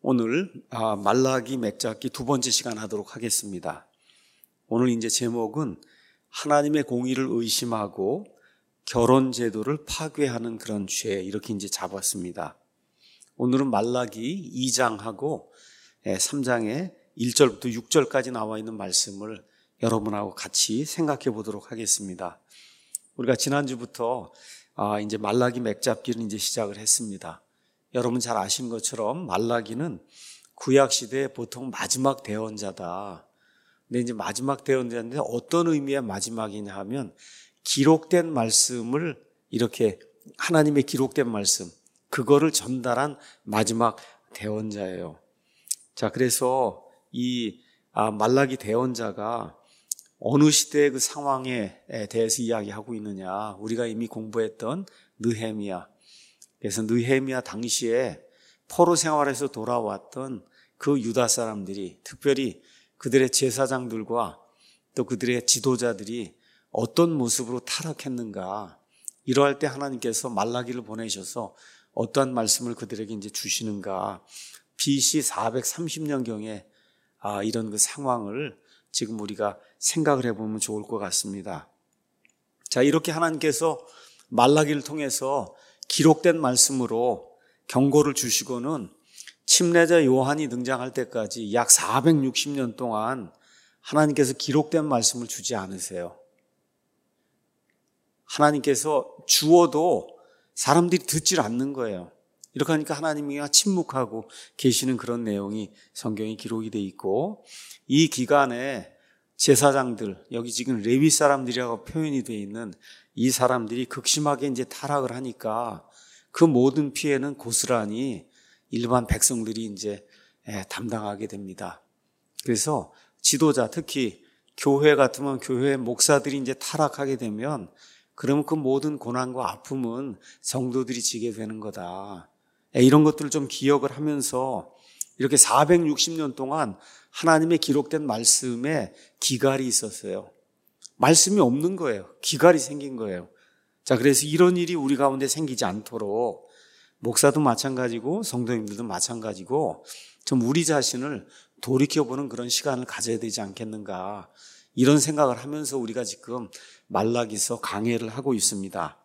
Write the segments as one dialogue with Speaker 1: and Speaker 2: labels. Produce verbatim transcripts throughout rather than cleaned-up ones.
Speaker 1: 오늘 아, 말라기 맺잡기 두 번째 시간 하도록 하겠습니다. 오늘 이제 제목은 하나님의 공의를 의심하고 결혼 제도를 파괴하는 그런 죄, 이렇게 이제 잡았습니다. 오늘은 말라기 이 장하고 삼 장의 일 절부터 육 절까지 나와 있는 말씀을 여러분하고 같이 생각해 보도록 하겠습니다. 우리가 지난주부터 아, 이제 말라기 맺잡기를 이제 시작을 했습니다. 여러분 잘 아시는 것처럼 말라기는 구약 시대의 보통 마지막 대언자다. 근데 이제 마지막 대언자인데 어떤 의미의 마지막이냐 하면 기록된 말씀을 이렇게 하나님의 기록된 말씀, 그거를 전달한 마지막 대언자예요. 자, 그래서 이 아, 말라기 대언자가 어느 시대의 그 상황에 대해서 이야기하고 있느냐, 우리가 이미 공부했던 느헤미야. 그래서 느헤미야 당시에 포로 생활에서 돌아왔던 그 유다 사람들이, 특별히 그들의 제사장들과 또 그들의 지도자들이 어떤 모습으로 타락했는가, 이러할 때 하나님께서 말라기를 보내셔서 어떠한 말씀을 그들에게 이제 주시는가, 비씨 사백삼십 년경에 아, 이런 그 상황을 지금 우리가 생각을 해보면 좋을 것 같습니다. 자, 이렇게 하나님께서 말라기를 통해서 기록된 말씀으로 경고를 주시고는 침례자 요한이 등장할 때까지 약 사백육십 년 동안 하나님께서 기록된 말씀을 주지 않으세요. 하나님께서 주어도 사람들이 듣질 않는 거예요. 이렇게 하니까 하나님이 침묵하고 계시는 그런 내용이 성경에 기록이 돼 있고, 이 기간에 제사장들, 여기 지금 레위 사람들이라고 표현이 되어 있는 이 사람들이 극심하게 이제 타락을 하니까 그 모든 피해는 고스란히 일반 백성들이 이제 담당하게 됩니다. 그래서 지도자, 특히 교회 같으면 교회 목사들이 이제 타락하게 되면 그러면 그 모든 고난과 아픔은 성도들이 지게 되는 거다. 이런 것들을 좀 기억을 하면서 이렇게 사백육십 년 동안 하나님의 기록된 말씀에 기갈이 있었어요. 말씀이 없는 거예요. 기갈이 생긴 거예요. 자, 그래서 이런 일이 우리 가운데 생기지 않도록 목사도 마찬가지고 성도님들도 마찬가지고 좀 우리 자신을 돌이켜보는 그런 시간을 가져야 되지 않겠는가, 이런 생각을 하면서 우리가 지금 말라기서 강해를 하고 있습니다.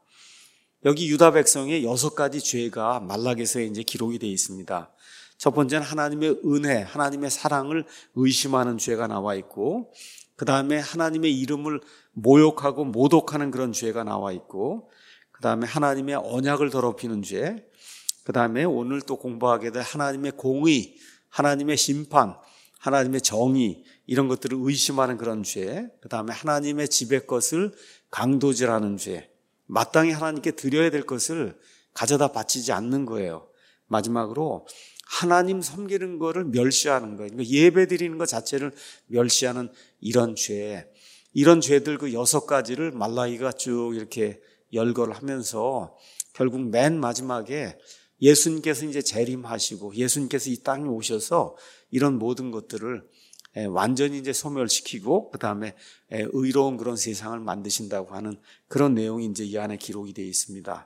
Speaker 1: 여기 유다 백성의 여섯 가지 죄가 말라기서에 이제 기록이 되어 있습니다. 첫 번째는 하나님의 은혜, 하나님의 사랑을 의심하는 죄가 나와 있고, 그 다음에 하나님의 이름을 모욕하고 모독하는 그런 죄가 나와 있고, 그 다음에 하나님의 언약을 더럽히는 죄, 그 다음에 오늘 또 공부하게 될 하나님의 공의, 하나님의 심판, 하나님의 정의, 이런 것들을 의심하는 그런 죄, 그 다음에 하나님의 집의 것을 강도질하는 죄, 마땅히 하나님께 드려야 될 것을 가져다 바치지 않는 거예요. 마지막으로 하나님 섬기는 거를 멸시하는 거예요. 그러니까 예배 드리는 것 자체를 멸시하는 이런 죄, 이런 죄들 그 여섯 가지를 말라기가 쭉 이렇게 열거를 하면서 결국 맨 마지막에 예수님께서 이제 재림하시고 예수님께서 이 땅에 오셔서 이런 모든 것들을 완전히 이제 소멸시키고 그 다음에 의로운 그런 세상을 만드신다고 하는 그런 내용이 이제 이 안에 기록이 되어 있습니다.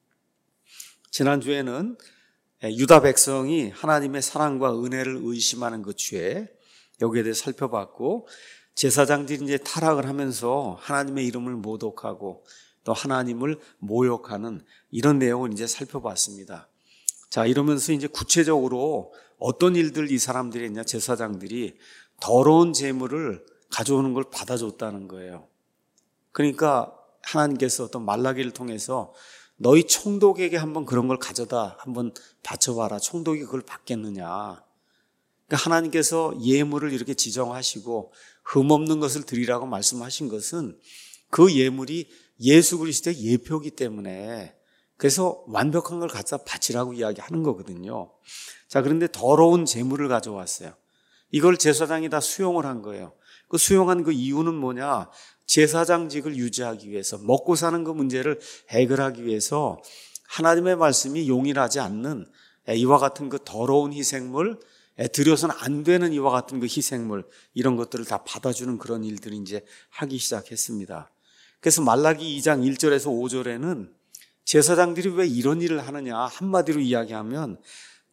Speaker 1: 지난주에는 유다 백성이 하나님의 사랑과 은혜를 의심하는 그 죄, 여기에 대해 살펴봤고, 제사장들이 이제 타락을 하면서 하나님의 이름을 모독하고 또 하나님을 모욕하는 이런 내용을 이제 살펴봤습니다. 자, 이러면서 이제 구체적으로 어떤 일들 이 사람들이 했냐, 제사장들이 더러운 재물을 가져오는 걸 받아줬다는 거예요. 그러니까 하나님께서 어떤 말라기를 통해서 너희 총독에게 한번 그런 걸 가져다 한번 바쳐봐라. 총독이 그걸 받겠느냐. 그러니까 하나님께서 예물을 이렇게 지정하시고 흠없는 것을 드리라고 말씀하신 것은 그 예물이 예수 그리스도의 예표이기 때문에, 그래서 완벽한 걸 갖다 바치라고 이야기하는 거거든요. 자, 그런데 더러운 재물을 가져왔어요. 이걸 제사장이 다 수용을 한 거예요. 그 수용한 그 이유는 뭐냐? 제사장직을 유지하기 위해서, 먹고 사는 그 문제를 해결하기 위해서 하나님의 말씀이 용인하지 않는 이와 같은 그 더러운 희생물, 드려서는 안 되는 이와 같은 그 희생물, 이런 것들을 다 받아주는 그런 일들을 이제 하기 시작했습니다. 그래서 말라기 이 장 일 절에서 오 절에는 제사장들이 왜 이런 일을 하느냐, 한마디로 이야기하면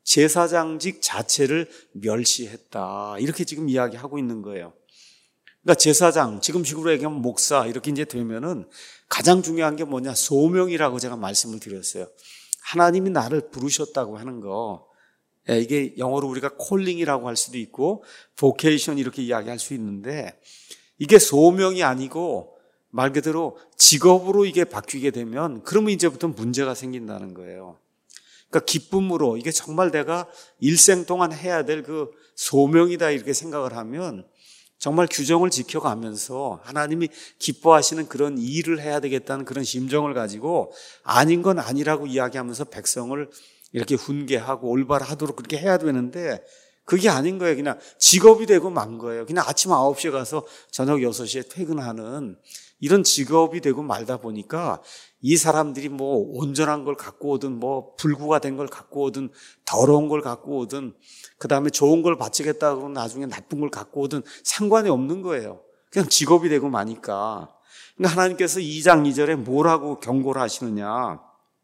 Speaker 1: 제사장직 자체를 멸시했다. 이렇게 지금 이야기하고 있는 거예요. 그러니까 제사장, 지금식으로 얘기하면 목사 이렇게 이제 되면은 가장 중요한 게 뭐냐? 소명이라고 제가 말씀을 드렸어요. 하나님이 나를 부르셨다고 하는 거. 이게 영어로 우리가 콜링이라고 할 수도 있고 vocation 이렇게 이야기할 수 있는데 이게 소명이 아니고 말 그대로 직업으로 이게 바뀌게 되면 그러면 이제부터 문제가 생긴다는 거예요. 그러니까 기쁨으로 이게 정말 내가 일생 동안 해야 될 그 소명이다 이렇게 생각을 하면 정말 규정을 지켜가면서 하나님이 기뻐하시는 그런 일을 해야 되겠다는 그런 심정을 가지고 아닌 건 아니라고 이야기하면서 백성을 이렇게 훈계하고 올바르하도록 그렇게 해야 되는데 그게 아닌 거예요. 그냥 직업이 되고 만 거예요. 그냥 아침 아홉 시에 가서 저녁 여섯 시에 퇴근하는 이런 직업이 되고 말다 보니까 이 사람들이 뭐 온전한 걸 갖고 오든 뭐 불구가 된 걸 갖고 오든 더러운 걸 갖고 오든 그 다음에 좋은 걸 바치겠다 그러면 나중에 나쁜 걸 갖고 오든 상관이 없는 거예요. 그냥 직업이 되고 마니까. 그러니까 하나님께서 이 장 이 절에 뭐라고 경고를 하시느냐.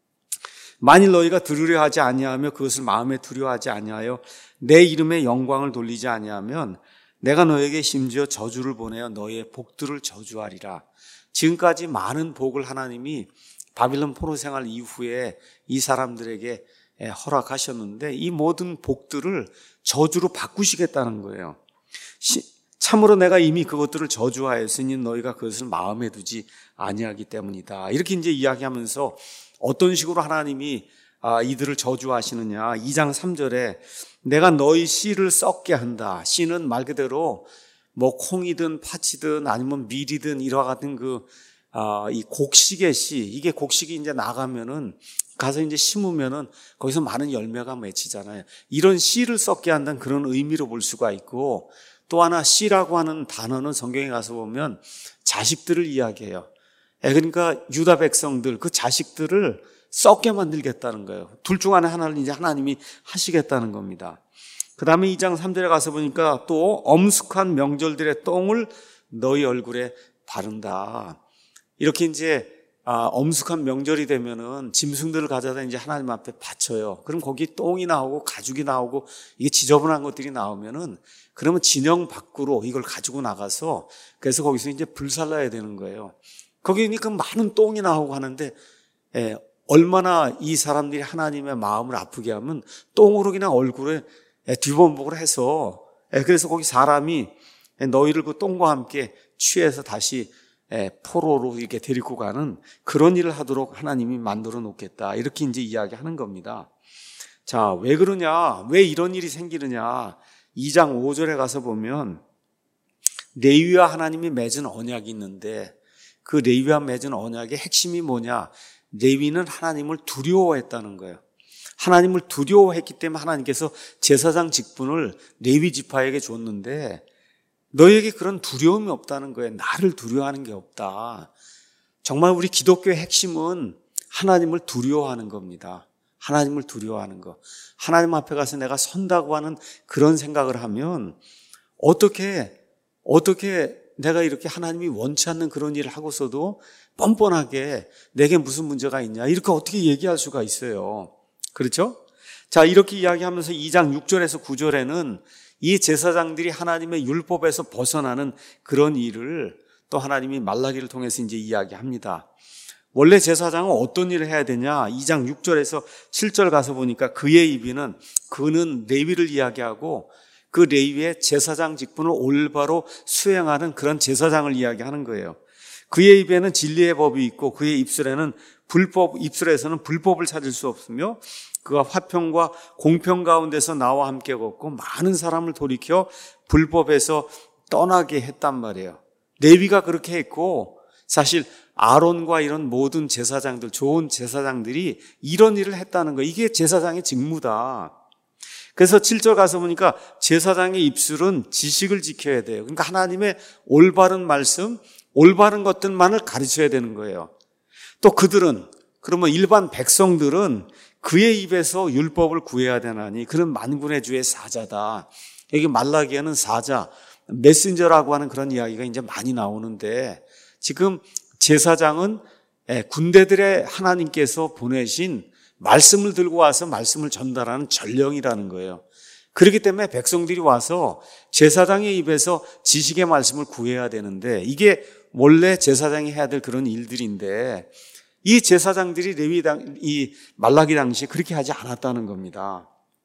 Speaker 1: 만일 너희가 들으려 하지 아니하며 그것을 마음에 두려워하지 아니하여 내 이름의 영광을 돌리지 아니하면 내가 너에게 심지어 저주를 보내어 너희의 복들을 저주하리라. 지금까지 많은 복을 하나님이 바빌론 포로 생활 이후에 이 사람들에게 허락하셨는데 이 모든 복들을 저주로 바꾸시겠다는 거예요. 참으로 내가 이미 그것들을 저주하였으니 너희가 그것을 마음에 두지 아니하기 때문이다. 이렇게 이제 이야기하면서 어떤 식으로 하나님이 이들을 저주하시느냐. 이 장 삼 절에 내가 너희 씨를 썩게 한다. 씨는 말 그대로 뭐 콩이든 파치든 아니면 밀이든 이와 같은 그, 아, 이 곡식의 씨, 이게 곡식이 이제 나가면은 가서 이제 심으면은 거기서 많은 열매가 맺히잖아요. 이런 씨를 썩게 한다는 그런 의미로 볼 수가 있고 또 하나 씨라고 하는 단어는 성경에 가서 보면 자식들을 이야기해요. 그러니까 유다 백성들, 그 자식들을 썩게 만들겠다는 거예요. 둘 중 안에 하나를 이제 하나님이 하시겠다는 겁니다. 그 다음에 이 장 삼 절에 가서 보니까 또 엄숙한 명절들의 똥을 너희 얼굴에 바른다. 이렇게 이제 아, 엄숙한 명절이 되면은 짐승들을 가져다 이제 하나님 앞에 바쳐요. 그럼 거기 똥이 나오고 가죽이 나오고 이게 지저분한 것들이 나오면은 그러면 진영 밖으로 이걸 가지고 나가서 그래서 거기서 이제 불살라야 되는 거예요. 거기 그러니까 많은 똥이 나오고 하는데 예, 얼마나 이 사람들이 하나님의 마음을 아프게 하면 똥으로 그냥 얼굴에 뒤범벅을 해서 그래서 거기 사람이 너희를 그 똥과 함께 취해서 다시 포로로 이렇게 데리고 가는 그런 일을 하도록 하나님이 만들어 놓겠다. 이렇게 이제 이야기하는 겁니다. 자, 왜 그러냐? 왜 이런 일이 생기느냐? 이 장 오 절에 가서 보면 레위와 하나님이 맺은 언약이 있는데 그 레위와 맺은 언약의 핵심이 뭐냐? 레위는 하나님을 두려워했다는 거예요. 하나님을 두려워했기 때문에 하나님께서 제사장 직분을 레위 지파에게 줬는데 너에게 그런 두려움이 없다는 거예요. 나를 두려워하는 게 없다. 정말 우리 기독교의 핵심은 하나님을 두려워하는 겁니다. 하나님을 두려워하는 거. 하나님 앞에 가서 내가 선다고 하는 그런 생각을 하면 어떻게 어떻게 내가 이렇게 하나님이 원치 않는 그런 일을 하고서도 뻔뻔하게 내게 무슨 문제가 있냐 이렇게 어떻게 얘기할 수가 있어요. 그렇죠? 자, 이렇게 이야기하면서 이 장 육 절에서 구 절에는 이 제사장들이 하나님의 율법에서 벗어나는 그런 일을 또 하나님이 말라기를 통해서 이제 이야기합니다. 원래 제사장은 어떤 일을 해야 되냐? 이 장 육 절에서 칠 절 가서 보니까 그의 입에는 그는 레위를 이야기하고 그 레위의 제사장 직분을 올바로 수행하는 그런 제사장을 이야기하는 거예요. 그의 입에는 진리의 법이 있고 그의 입술에는 불법, 입술에서는 불법을 찾을 수 없으며 그가 화평과 공평 가운데서 나와 함께 걷고 많은 사람을 돌이켜 불법에서 떠나게 했단 말이에요. 레위가 그렇게 했고 사실 아론과 이런 모든 제사장들, 좋은 제사장들이 이런 일을 했다는 거예요. 이게 제사장의 직무다. 그래서 칠 절 가서 보니까 제사장의 입술은 지식을 지켜야 돼요. 그러니까 하나님의 올바른 말씀, 올바른 것들만을 가르쳐야 되는 거예요. 또 그들은 그러면 일반 백성들은 그의 입에서 율법을 구해야 되나니 그는 만군의 주의 사자다. 여기 말라기에는 사자, 메신저라고 하는 그런 이야기가 이제 많이 나오는데 지금 제사장은 군대들의 하나님께서 보내신 말씀을 들고 와서 말씀을 전달하는 전령이라는 거예요. 그렇기 때문에 백성들이 와서 제사장의 입에서 지식의 말씀을 구해야 되는데 이게 원래 제사장이 해야 될 그런 일들인데 이 제사장들이 레위 당, 이 말라기 당시에 그렇게 하지 않았다는 겁니다.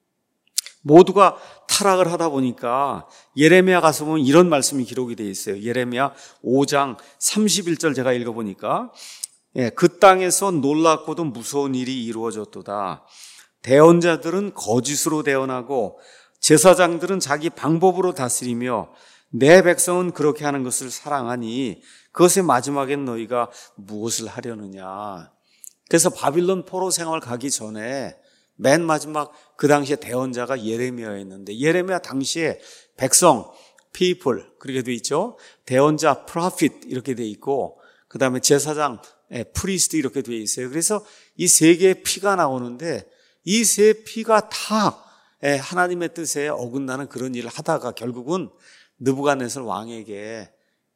Speaker 1: 모두가 타락을 하다 보니까 예레미야 가서 보면 이런 말씀이 기록이 되어 있어요. 예레미야 오 장 삼십일 절 제가 읽어보니까 예, 그 땅에서 놀랍고도 무서운 일이 이루어졌도다. 대언자들은 거짓으로 대언하고 제사장들은 자기 방법으로 다스리며 내 백성은 그렇게 하는 것을 사랑하니 그것의 마지막엔 너희가 무엇을 하려느냐. 그래서 바빌론 포로 생활 가기 전에 맨 마지막 그 당시에 대언자가 예레미야였는데 예레미야 당시에 백성, people 그렇게 돼 있죠. 대언자, prophet 이렇게 돼 있고 그 다음에 제사장, priest 이렇게 돼 있어요. 그래서 이 세 개의 피가 나오는데 이 세 피가 다 하나님의 뜻에 어긋나는 그런 일을 하다가 결국은 느부갓네살 왕에게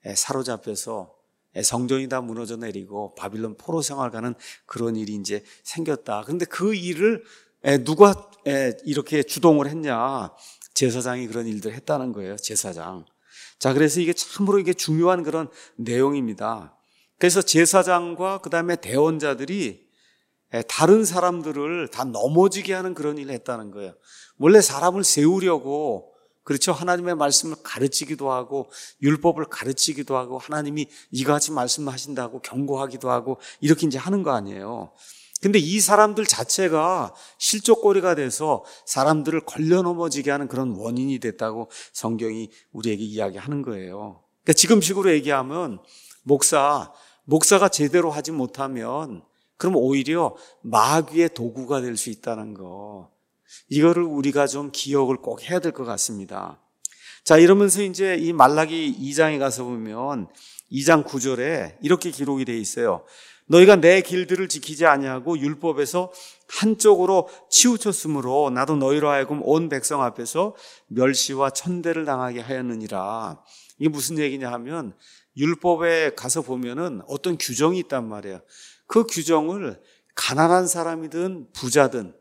Speaker 1: 사로잡혀서 성전이 다 무너져 내리고 바빌론 포로 생활 가는 그런 일이 이제 생겼다. 그런데 그 일을 누가 이렇게 주동을 했냐? 제사장이 그런 일들을 했다는 거예요. 제사장. 자, 그래서 이게 참으로 이게 중요한 그런 내용입니다. 그래서 제사장과 그 다음에 대언자들이 다른 사람들을 다 넘어지게 하는 그런 일을 했다는 거예요. 원래 사람을 세우려고 그렇죠. 하나님의 말씀을 가르치기도 하고 율법을 가르치기도 하고 하나님이 이같이 말씀하신다고 경고하기도 하고 이렇게 이제 하는 거 아니에요. 근데 이 사람들 자체가 실족거리가 돼서 사람들을 걸려 넘어지게 하는 그런 원인이 됐다고 성경이 우리에게 이야기하는 거예요. 그러니까 지금식으로 얘기하면 목사, 목사가 제대로 하지 못하면 그럼 오히려 마귀의 도구가 될 수 있다는 거. 이거를 우리가 좀 기억을 꼭 해야 될 것 같습니다. 자, 이러면서 이제 이 말라기 이 장에 가서 보면 이 장 구 절에 이렇게 기록이 되어 있어요. 너희가 내 길들을 지키지 아니하고 율법에서 한쪽으로 치우쳤으므로 나도 너희로 하여금 온 백성 앞에서 멸시와 천대를 당하게 하였느니라. 이게 무슨 얘기냐 하면 율법에 가서 보면은 어떤 규정이 있단 말이에요. 그 규정을 가난한 사람이든 부자든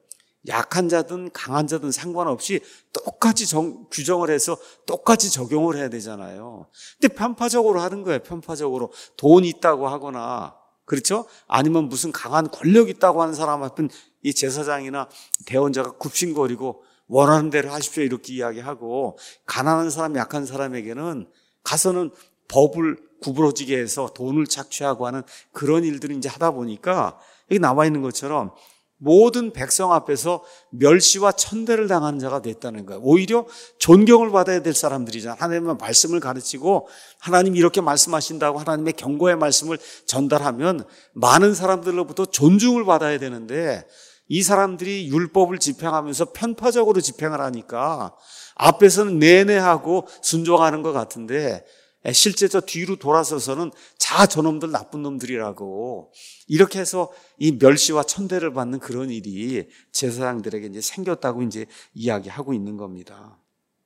Speaker 1: 약한 자든 강한 자든 상관없이 똑같이 정, 규정을 해서 똑같이 적용을 해야 되잖아요. 근데 편파적으로 하는 거예요. 편파적으로 돈이 있다고 하거나 그렇죠? 아니면 무슨 강한 권력 있다고 하는 사람 앞은 이 제사장이나 대언자가 굽신거리고 원하는 대로 하십시오 이렇게 이야기하고 가난한 사람 약한 사람에게는 가서는 법을 구부러지게 해서 돈을 착취하고 하는 그런 일들을 이제 하다 보니까 여기 나와 있는 것처럼 모든 백성 앞에서 멸시와 천대를 당하는 자가 됐다는 거예요. 오히려 존경을 받아야 될 사람들이잖아요. 하나님의 말씀을 가르치고 하나님 이렇게 말씀하신다고 하나님의 경고의 말씀을 전달하면 많은 사람들로부터 존중을 받아야 되는데 이 사람들이 율법을 집행하면서 편파적으로 집행을 하니까 앞에서는 내내하고 순종하는 것 같은데 실제 저 뒤로 돌아서서는 자 저놈들 나쁜 놈들이라고 이렇게 해서 이 멸시와 천대를 받는 그런 일이 제사장들에게 이제 생겼다고 이제 이야기하고 있는 겁니다.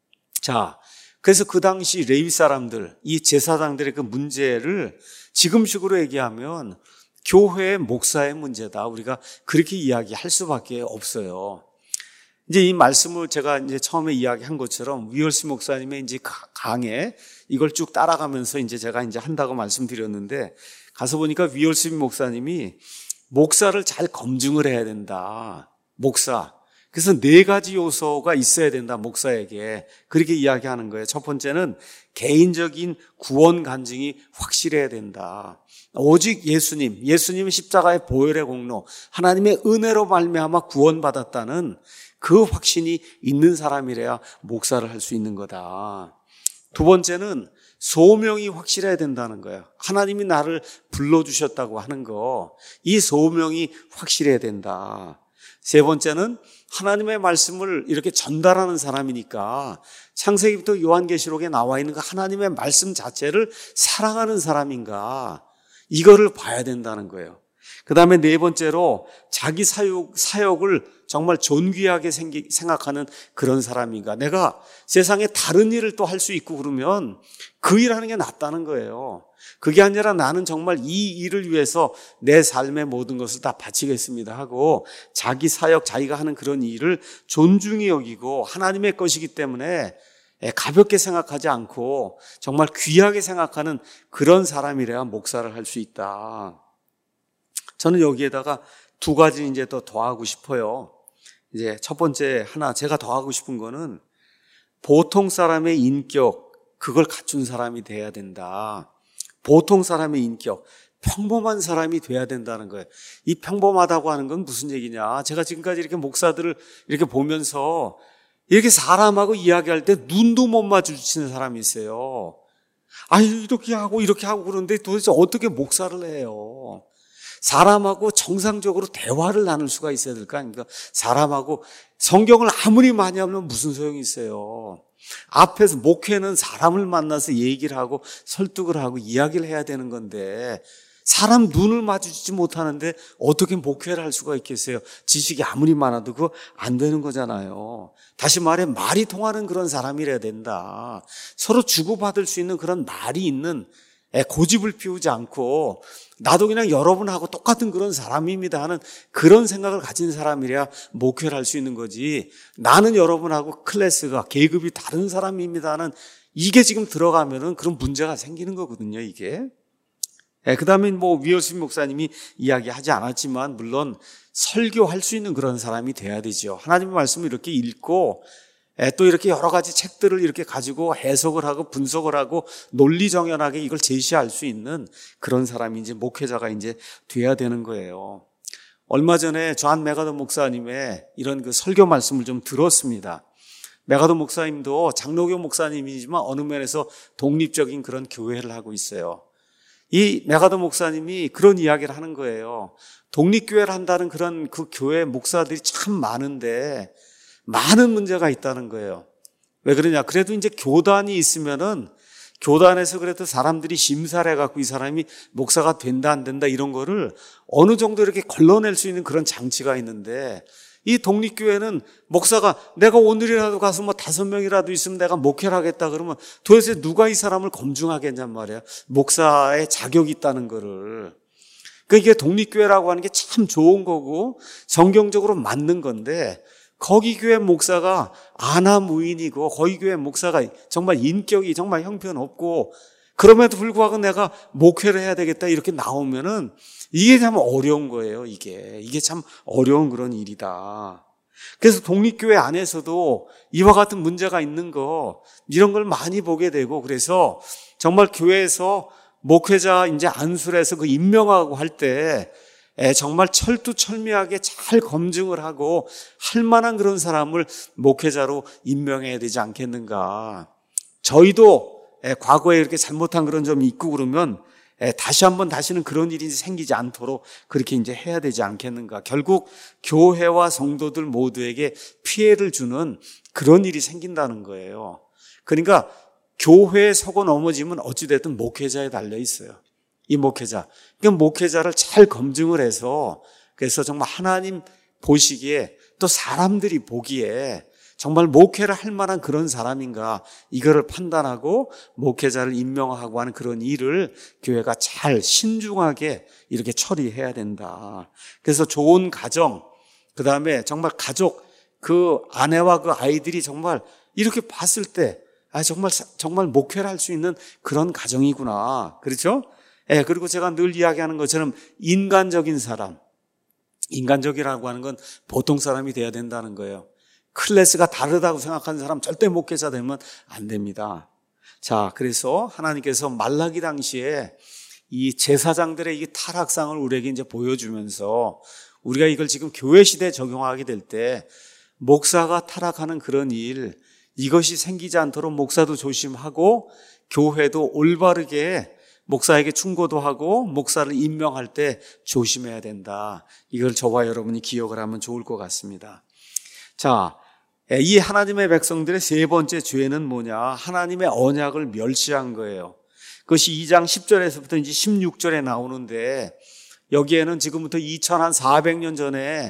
Speaker 1: 자, 그래서 그 당시 레위 사람들, 이 제사장들의 그 문제를 지금식으로 얘기하면 교회의 목사의 문제다. 우리가 그렇게 이야기할 수밖에 없어요. 이제 이 말씀을 제가 이제 처음에 이야기한 것처럼 위얼스 목사님의 이제 강에 이걸 쭉 따라가면서 이제 제가 이제 한다고 말씀드렸는데 가서 보니까 위얼스 목사님이 목사를 잘 검증을 해야 된다. 목사. 그래서 네 가지 요소가 있어야 된다. 목사에게. 그렇게 이야기하는 거예요. 첫 번째는 개인적인 구원 간증이 확실해야 된다. 오직 예수님, 예수님의 십자가의 보혈의 공로, 하나님의 은혜로 말미암아 구원받았다는 그 확신이 있는 사람이래야 목사를 할 수 있는 거다. 두 번째는 소명이 확실해야 된다는 거예요. 하나님이 나를 불러주셨다고 하는 거, 이 소명이 확실해야 된다. 세 번째는 하나님의 말씀을 이렇게 전달하는 사람이니까 창세기부터 요한계시록에 나와 있는 그 하나님의 말씀 자체를 사랑하는 사람인가, 이거를 봐야 된다는 거예요. 그 다음에 네 번째로 자기 사역, 사역을 정말 존귀하게 생기, 생각하는 그런 사람인가? 내가 세상에 다른 일을 또 할 수 있고 그러면 그 일하는 게 낫다는 거예요. 그게 아니라 나는 정말 이 일을 위해서 내 삶의 모든 것을 다 바치겠습니다 하고 자기 사역, 자기가 하는 그런 일을 존중히 여기고 하나님의 것이기 때문에 가볍게 생각하지 않고 정말 귀하게 생각하는 그런 사람이래야 목사를 할 수 있다. 저는 여기에다가 두 가지 이제 더 더하고 싶어요. 이제 첫 번째 하나 제가 더하고 싶은 거는 보통 사람의 인격, 그걸 갖춘 사람이 돼야 된다. 보통 사람의 인격, 평범한 사람이 돼야 된다는 거예요. 이 평범하다고 하는 건 무슨 얘기냐? 제가 지금까지 이렇게 목사들을 이렇게 보면서 이렇게 사람하고 이야기할 때 눈도 못 마주치는 사람이 있어요. 아니, 이렇게 하고 이렇게 하고 그러는데 도대체 어떻게 목사를 해요? 사람하고 정상적으로 대화를 나눌 수가 있어야 될 거 아닙니까? 사람하고 성경을 아무리 많이 하면 무슨 소용이 있어요? 앞에서 목회는 사람을 만나서 얘기를 하고 설득을 하고 이야기를 해야 되는 건데 사람 눈을 마주치지 못하는데 어떻게 목회를 할 수가 있겠어요? 지식이 아무리 많아도 그거 안 되는 거잖아요. 다시 말해 말이 통하는 그런 사람이라야 된다. 서로 주고받을 수 있는 그런 말이 있는, 고집을 피우지 않고 나도 그냥 여러분하고 똑같은 그런 사람입니다 하는 그런 생각을 가진 사람이래야 목회를 할 수 있는 거지. 나는 여러분하고 클래스가 계급이 다른 사람입니다 하는 이게 지금 들어가면은 그런 문제가 생기는 거거든요, 이게. 예, 그 다음에 뭐 위얼슨 목사님이 이야기하지 않았지만 물론 설교할 수 있는 그런 사람이 돼야 되죠. 하나님의 말씀을 이렇게 읽고 예, 또 이렇게 여러 가지 책들을 이렇게 가지고 해석을 하고 분석을 하고 논리정연하게 이걸 제시할 수 있는 그런 사람이 이제 목회자가 이제 돼야 되는 거예요. 얼마 전에 존 맥아더 목사님의 이런 그 설교 말씀을 좀 들었습니다. 맥아더 목사님도 장로교 목사님이지만 어느 면에서 독립적인 그런 교회를 하고 있어요. 이 맥아더 목사님이 그런 이야기를 하는 거예요. 독립교회를 한다는 그런 그 교회 목사들이 참 많은데 많은 문제가 있다는 거예요. 왜 그러냐? 그래도 이제 교단이 있으면은 교단에서 그래도 사람들이 심사를 해갖고 이 사람이 목사가 된다 안 된다 이런 거를 어느 정도 이렇게 걸러낼 수 있는 그런 장치가 있는데 이 독립교회는 목사가 내가 오늘이라도 가서 뭐 다섯 명이라도 있으면 내가 목회를 하겠다 그러면 도대체 누가 이 사람을 검증하겠냔 말이야. 목사의 자격이 있다는 거를. 그러니까 이게 독립교회라고 하는 게 참 좋은 거고 성경적으로 맞는 건데 거기 교회 목사가 아나무인이고 거기 교회 목사가 정말 인격이 정말 형편없고 그럼에도 불구하고 내가 목회를 해야 되겠다 이렇게 나오면은 이게 참 어려운 거예요. 이게 이게 참 어려운 그런 일이다. 그래서 독립교회 안에서도 이와 같은 문제가 있는 거 이런 걸 많이 보게 되고 그래서 정말 교회에서 목회자 이제 안수해서 그 임명하고 할 때 정말 철두철미하게 잘 검증을 하고 할 만한 그런 사람을 목회자로 임명해야 되지 않겠는가. 저희도 과거에 이렇게 잘못한 그런 점이 있고 그러면 다시 한번 다시는 그런 일이 생기지 않도록 그렇게 이제 해야 되지 않겠는가. 결국 교회와 성도들 모두에게 피해를 주는 그런 일이 생긴다는 거예요. 그러니까 교회에 서고 넘어지면 어찌됐든 목회자에 달려 있어요. 이 목회자. 그러니까 목회자를 잘 검증을 해서 그래서 정말 하나님 보시기에 또 사람들이 보기에 정말 목회를 할 만한 그런 사람인가 이거를 판단하고 목회자를 임명하고 하는 그런 일을 교회가 잘 신중하게 이렇게 처리해야 된다. 그래서 좋은 가정, 그 다음에 정말 가족, 그 아내와 그 아이들이 정말 이렇게 봤을 때 아, 정말, 정말 목회를 할 수 있는 그런 가정이구나. 그렇죠? 예, 그리고 제가 늘 이야기하는 것처럼 인간적인 사람, 인간적이라고 하는 건 보통 사람이 돼야 된다는 거예요. 클래스가 다르다고 생각하는 사람 절대 목회자 되면 안 됩니다. 자, 그래서 하나님께서 말라기 당시에 이 제사장들의 이 타락상을 우리에게 이제 보여주면서 우리가 이걸 지금 교회 시대에 적용하게 될 때 목사가 타락하는 그런 일, 이것이 생기지 않도록 목사도 조심하고 교회도 올바르게 목사에게 충고도 하고 목사를 임명할 때 조심해야 된다. 이걸 저와 여러분이 기억을 하면 좋을 것 같습니다. 자, 이 하나님의 백성들의 세 번째 죄는 뭐냐? 하나님의 언약을 멸시한 거예요. 그것이 이 장 십 절에서부터 이제 십육 절에 나오는데 여기에는 지금부터 이천사백 년 전에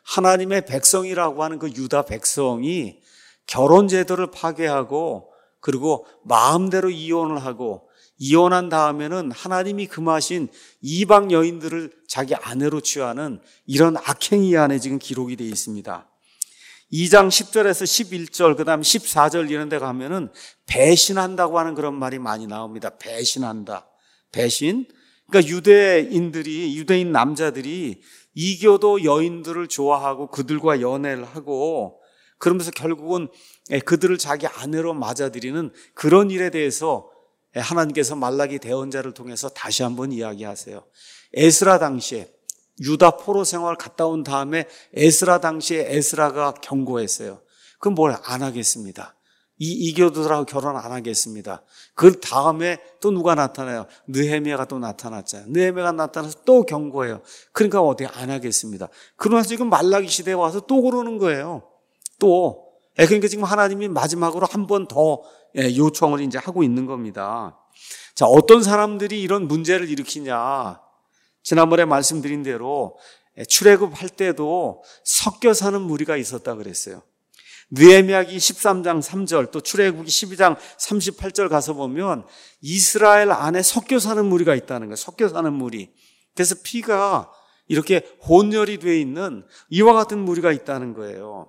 Speaker 1: 하나님의 백성이라고 하는 그 유다 백성이 결혼 제도를 파괴하고 그리고 마음대로 이혼을 하고 이혼한 다음에는 하나님이 금하신 이방 여인들을 자기 아내로 취하는 이런 악행이 안에 지금 기록이 되어 있습니다. 이 장 십 절에서 십일 절, 그 다음 십사 절 이런 데 가면은 배신한다고 하는 그런 말이 많이 나옵니다. 배신한다. 배신. 그러니까 유대인들이, 유대인 남자들이 이교도 여인들을 좋아하고 그들과 연애를 하고 그러면서 결국은 그들을 자기 아내로 맞아들이는 그런 일에 대해서 하나님께서 말라기 대언자를 통해서 다시 한번 이야기하세요. 에스라 당시에 유다 포로 생활 갔다 온 다음에 에스라 당시에 에스라가 경고했어요. 그럼 뭘 안 하겠습니다. 이 이교도들하고 결혼 안 하겠습니다. 그 다음에 또 누가 나타나요? 느헤미야가 또 나타났잖아요. 느헤미야가 나타나서 또 경고해요. 그러니까 어떻게 안 하겠습니다. 그러면서 지금 말라기 시대에 와서 또 그러는 거예요. 또 그러니까 지금 하나님이 마지막으로 한 번 더 요청을 이제 하고 있는 겁니다. 자, 어떤 사람들이 이런 문제를 일으키냐? 지난번에 말씀드린 대로 출애굽할 때도 섞여 사는 무리가 있었다 그랬어요. 느헤미야기 십삼 장 삼 절 또 출애굽기 십이 장 삼십팔 절 가서 보면 이스라엘 안에 섞여 사는 무리가 있다는 거예요. 섞여 사는 무리. 그래서 피가 이렇게 혼혈이 되어 있는 이와 같은 무리가 있다는 거예요.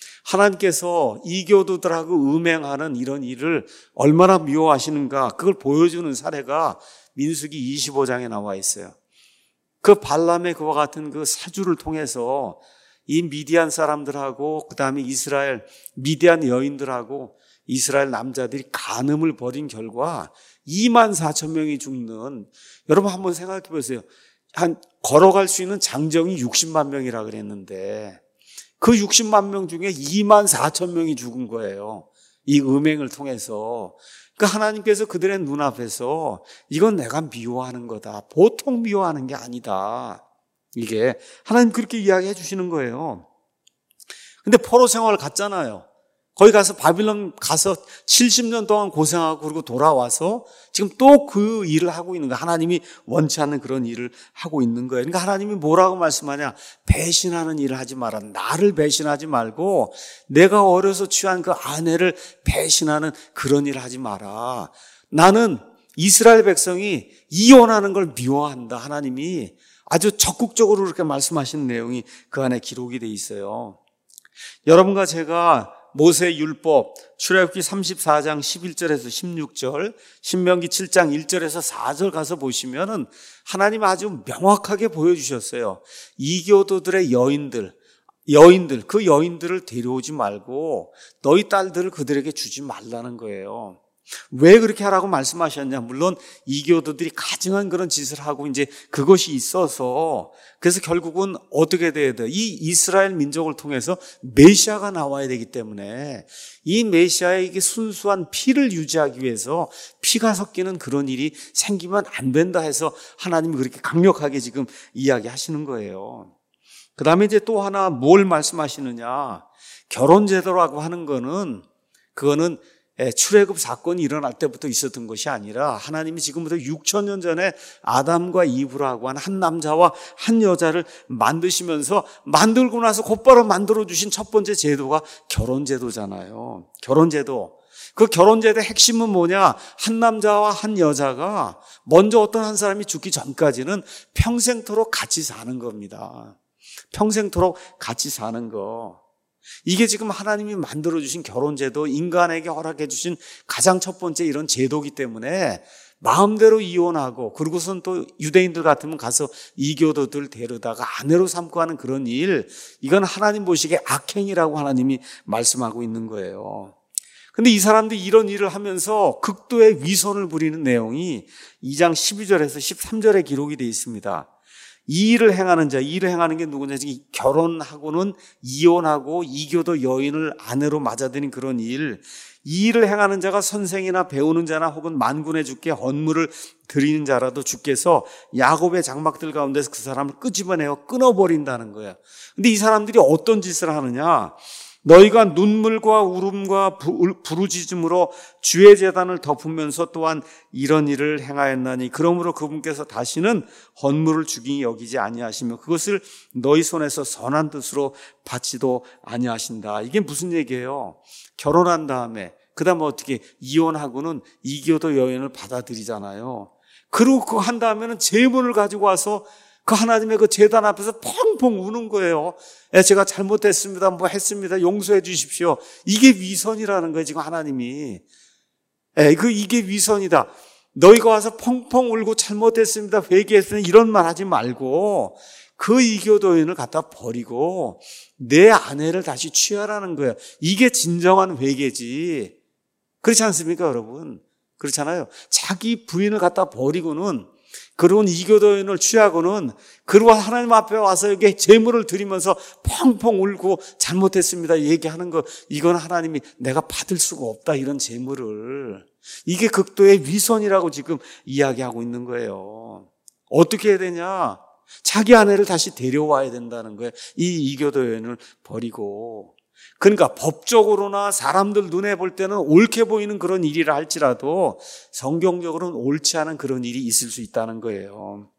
Speaker 1: 하나님께서 이교도들하고 음행하는 이런 일을 얼마나 미워하시는가 그걸 보여주는 사례가 민수기 이십오 장에 나와 있어요. 그 발람의 그와 같은 그 사주를 통해서 이 미디안 사람들하고 그 다음에 이스라엘 미디안 여인들하고 이스라엘 남자들이 간음을 벌인 결과 이만 사천 명이 죽는, 여러분 한번 생각해 보세요. 한 걸어갈 수 있는 장정이 육십만 명이라 그랬는데 그 육십만 명 중에 이만 사천 명이 죽은 거예요. 이 음행을 통해서. 그러니까 하나님께서 그들의 눈앞에서 이건 내가 미워하는 거다. 보통 미워하는 게 아니다. 이게 하나님 그렇게 이야기해 주시는 거예요. 근데 포로 생활을 갔잖아요. 거기 가서 바빌론 가서 칠십 년 동안 고생하고 그리고 돌아와서 지금 또 그 일을 하고 있는 거예요. 하나님이 원치 않는 그런 일을 하고 있는 거예요. 그러니까 하나님이 뭐라고 말씀하냐? 배신하는 일을 하지 마라. 나를 배신하지 말고 내가 어려서 취한 그 아내를 배신하는 그런 일을 하지 마라. 나는 이스라엘 백성이 이혼하는 걸 미워한다. 하나님이 아주 적극적으로 그렇게 말씀하시는 내용이 그 안에 기록이 돼 있어요. 여러분과 제가 모세 율법 출애굽기 삼십사 장 십일 절에서 십육 절, 신명기 칠 장 일 절에서 사 절 가서 보시면은 하나님 아주 명확하게 보여주셨어요. 이교도들의 여인들, 여인들, 그 여인들을 데려오지 말고 너희 딸들을 그들에게 주지 말라는 거예요. 왜 그렇게 하라고 말씀하셨냐? 물론 이교도들이 가증한 그런 짓을 하고 이제 그것이 있어서 그래서 결국은 어떻게 돼야 돼? 이 이스라엘 민족을 통해서 메시아가 나와야 되기 때문에 이 메시아에게 순수한 피를 유지하기 위해서 피가 섞이는 그런 일이 생기면 안 된다 해서 하나님이 그렇게 강력하게 지금 이야기하시는 거예요. 그 다음에 이제 또 하나 뭘 말씀하시느냐? 결혼제도라고 하는 거는 그거는 출애굽 사건이 일어날 때부터 있었던 것이 아니라 하나님이 지금부터 육천 년 전에 아담과 이브라고 하는 한 남자와 한 여자를 만드시면서 만들고 나서 곧바로 만들어주신 첫 번째 제도가 결혼제도잖아요. 결혼제도. 그 결혼제도의 핵심은 뭐냐? 한 남자와 한 여자가 먼저 어떤 한 사람이 죽기 전까지는 평생토록 같이 사는 겁니다. 평생토록 같이 사는 거. 이게 지금 하나님이 만들어주신 결혼제도, 인간에게 허락해주신 가장 첫 번째 이런 제도이기 때문에 마음대로 이혼하고 그러고선 또 유대인들 같으면 가서 이교도들 데려다가 아내로 삼고 하는 그런 일, 이건 하나님 보시기에 악행이라고 하나님이 말씀하고 있는 거예요. 근데 이 사람들이 이런 일을 하면서 극도의 위선을 부리는 내용이 이 장 십이 절에서 십삼 절에 기록이 되어 있습니다. 이 일을 행하는 자, 이 일을 행하는 게 누구냐? 결혼하고는 이혼하고 이교도 여인을 아내로 맞아들인 그런 일. 이 일을 행하는 자가 선생이나 배우는 자나 혹은 만군의 주께 헌물을 드리는 자라도 주께서 야곱의 장막들 가운데서 그 사람을 끄집어내어 끊어버린다는 거예요. 근데 이 사람들이 어떤 짓을 하느냐? 너희가 눈물과 울음과 부르짖음으로 주의 제단을 덮으면서 또한 이런 일을 행하였나니 그러므로 그분께서 다시는 헌물을 중히 여기지 아니하시며 그것을 너희 손에서 선한 뜻으로 받지도 아니하신다. 이게 무슨 얘기예요? 결혼한 다음에 그 다음에 어떻게 이혼하고는 이교도 여인을 받아들이잖아요. 그리고 그거 한 다음에는 제물을 가지고 와서 그 하나님의 그 제단 앞에서 펑펑 우는 거예요. 예, 제가 잘못했습니다. 뭐 했습니다. 용서해 주십시오. 이게 위선이라는 거예요, 지금 하나님이. 예, 그 이게 위선이다. 너희가 와서 펑펑 울고 잘못했습니다. 회개했습니다. 이런 말 하지 말고 그 이교도인을 갖다 버리고 내 아내를 다시 취하라는 거예요. 이게 진정한 회개지. 그렇지 않습니까, 여러분? 그렇잖아요. 자기 부인을 갖다 버리고는 그런 이교도인을 취하고는 그리고 하나님 앞에 와서 이렇게 제물을 드리면서 펑펑 울고 잘못했습니다 얘기하는 거, 이건 하나님이 내가 받을 수가 없다, 이런 제물을. 이게 극도의 위선이라고 지금 이야기하고 있는 거예요. 어떻게 해야 되냐? 자기 아내를 다시 데려와야 된다는 거예요. 이 이교도인을 버리고. 그러니까 법적으로나 사람들 눈에 볼 때는 옳게 보이는 그런 일이라 할지라도 성경적으로는 옳지 않은 그런 일이 있을 수 있다는 거예요.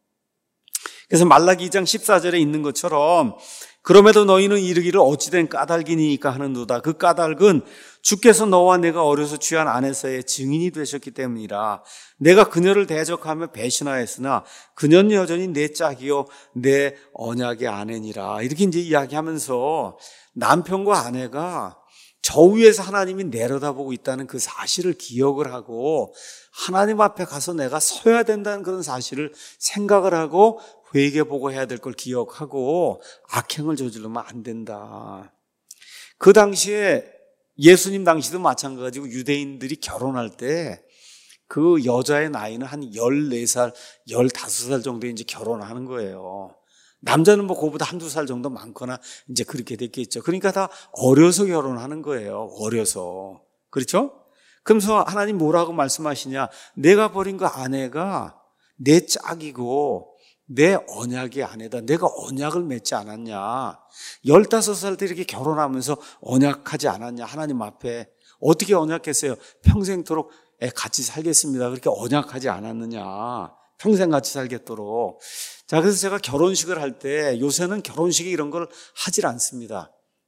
Speaker 1: 그래서 말라기 이 장 십사 절에 있는 것처럼 그럼에도 너희는 이르기를 어찌된 까닭이니까 하는도다. 그 까닭은 주께서 너와 내가 어려서 취한 아내서의 증인이 되셨기 때문이라. 내가 그녀를 대적하며 배신하였으나 그녀는 여전히 내 짝이요 내 언약의 아내니라. 이렇게 이제 이야기하면서 남편과 아내가 저 위에서 하나님이 내려다보고 있다는 그 사실을 기억을 하고 하나님 앞에 가서 내가 서야 된다는 그런 사실을 생각을 하고 회개보고 해야 될 걸 기억하고 악행을 저지르면 안 된다. 그 당시에 예수님 당시도 마찬가지고 유대인들이 결혼할 때 그 여자의 나이는 한 열네 살, 열다섯 살 정도에 이제 결혼하는 거예요. 남자는 뭐 그거보다 한두 살 정도 많거나 이제 그렇게 됐겠죠. 그러니까 다 어려서 결혼하는 거예요. 어려서. 그렇죠? 그러면서 하나님 뭐라고 말씀하시냐? 내가 버린 그 아내가 내 짝이고 내 언약의 아내다. 내가 언약을 맺지 않았냐? 열다섯 살 때 이렇게 결혼하면서 언약하지 않았냐? 하나님 앞에. 어떻게 언약했어요? 평생토록 같이 살겠습니다. 그렇게 언약하지 않았느냐? 평생 같이 살겠도록. 자, 그래서 제가 결혼식을 할 때 요새는 결혼식에 이런 걸 하질 않습니다.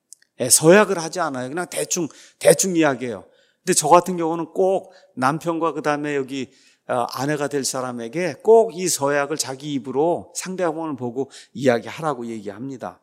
Speaker 1: 서약을 하지 않아요. 그냥 대충, 대충 이야기해요. 근데 저 같은 경우는 꼭 남편과 그 다음에 여기 아내가 될 사람에게 꼭 이 서약을 자기 입으로 상대방을 보고 이야기하라고 얘기합니다.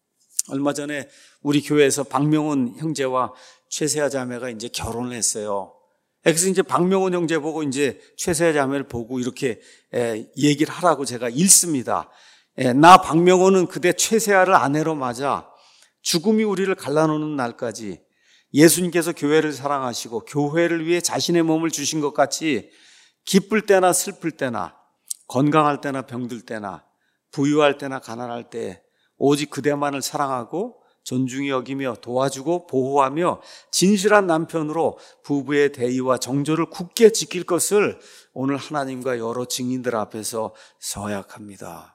Speaker 1: 얼마 전에 우리 교회에서 박명훈 형제와 최세아 자매가 이제 결혼을 했어요. 그래서 이제 박명훈 형제 보고 이제 최세아 자매를 보고 이렇게 얘기를 하라고 제가 읽습니다. 나 박명훈은 그대 최세아를 아내로 맞아 죽음이 우리를 갈라놓는 날까지 예수님께서 교회를 사랑하시고 교회를 위해 자신의 몸을 주신 것 같이 기쁠 때나 슬플 때나 건강할 때나 병들 때나 부유할 때나 가난할 때 오직 그대만을 사랑하고 존중히 여기며 도와주고 보호하며 진실한 남편으로 부부의 대의와 정조를 굳게 지킬 것을 오늘 하나님과 여러 증인들 앞에서 서약합니다.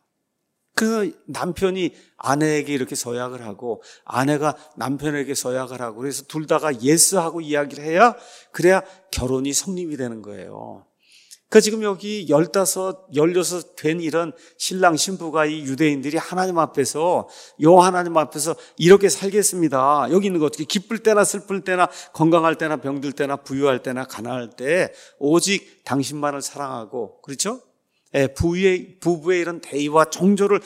Speaker 1: 그 남편이 아내에게 이렇게 서약을 하고 아내가 남편에게 서약을 하고 그래서 둘 다가 예스하고 이야기를 해야 그래야 결혼이 성립이 되는 거예요. 그 지금 여기 열다섯, 열여섯 된 이런 신랑 신부가 이 유대인들이 하나님 앞에서 요 하나님 앞에서 이렇게 살겠습니다. 여기 있는 거 어떻게 기쁠 때나 슬플 때나 건강할 때나 병들 때나 부유할 때나 가난할 때 오직 당신만을 사랑하고 그렇죠? 부부의, 부부의 이런 대의와 정조를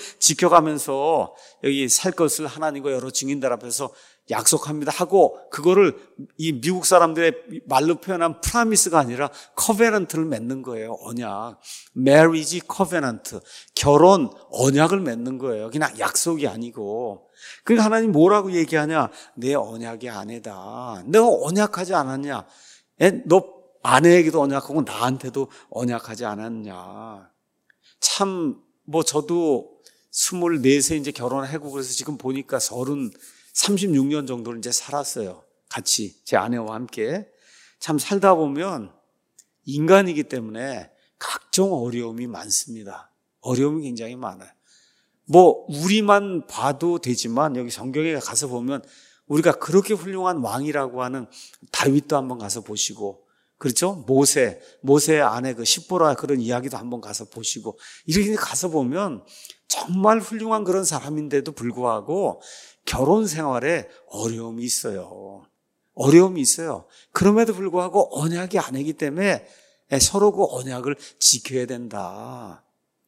Speaker 1: 지켜가면서 여기 살 것을 하나님과 여러 증인들 앞에서 약속합니다 하고 그거를 이 미국 사람들의 말로 표현한 프라미스가 아니라 커베넌트를 맺는 거예요. 언약. marriage covenant. 결혼 언약을 맺는 거예요. 그냥 약속이 아니고. 그러니까 하나님 뭐라고 얘기하냐? 내 언약의 아내다. 내가 언약하지 않았냐? 너 아내에게도 언약하고 나한테도 언약하지 않았냐? 참 뭐 저도 스물네 세 이제 결혼하고 그래서 지금 보니까 서른 삼십육 년 정도를 이제 살았어요. 같이 제 아내와 함께. 참 살다 보면 인간이기 때문에 각종 어려움이 많습니다. 어려움이 굉장히 많아요. 뭐 우리만 봐도 되지만 여기 성경에 가서 보면 우리가 그렇게 훌륭한 왕이라고 하는 다윗도 한번 가서 보시고, 그렇죠? 모세, 모세의 아내 그 십보라 그런 이야기도 한번 가서 보시고, 이렇게 가서 보면 정말 훌륭한 그런 사람인데도 불구하고 결혼 생활에 어려움이 있어요. 어려움이 있어요. 그럼에도 불구하고 언약이 아니기 때문에 서로 그 언약을 지켜야 된다.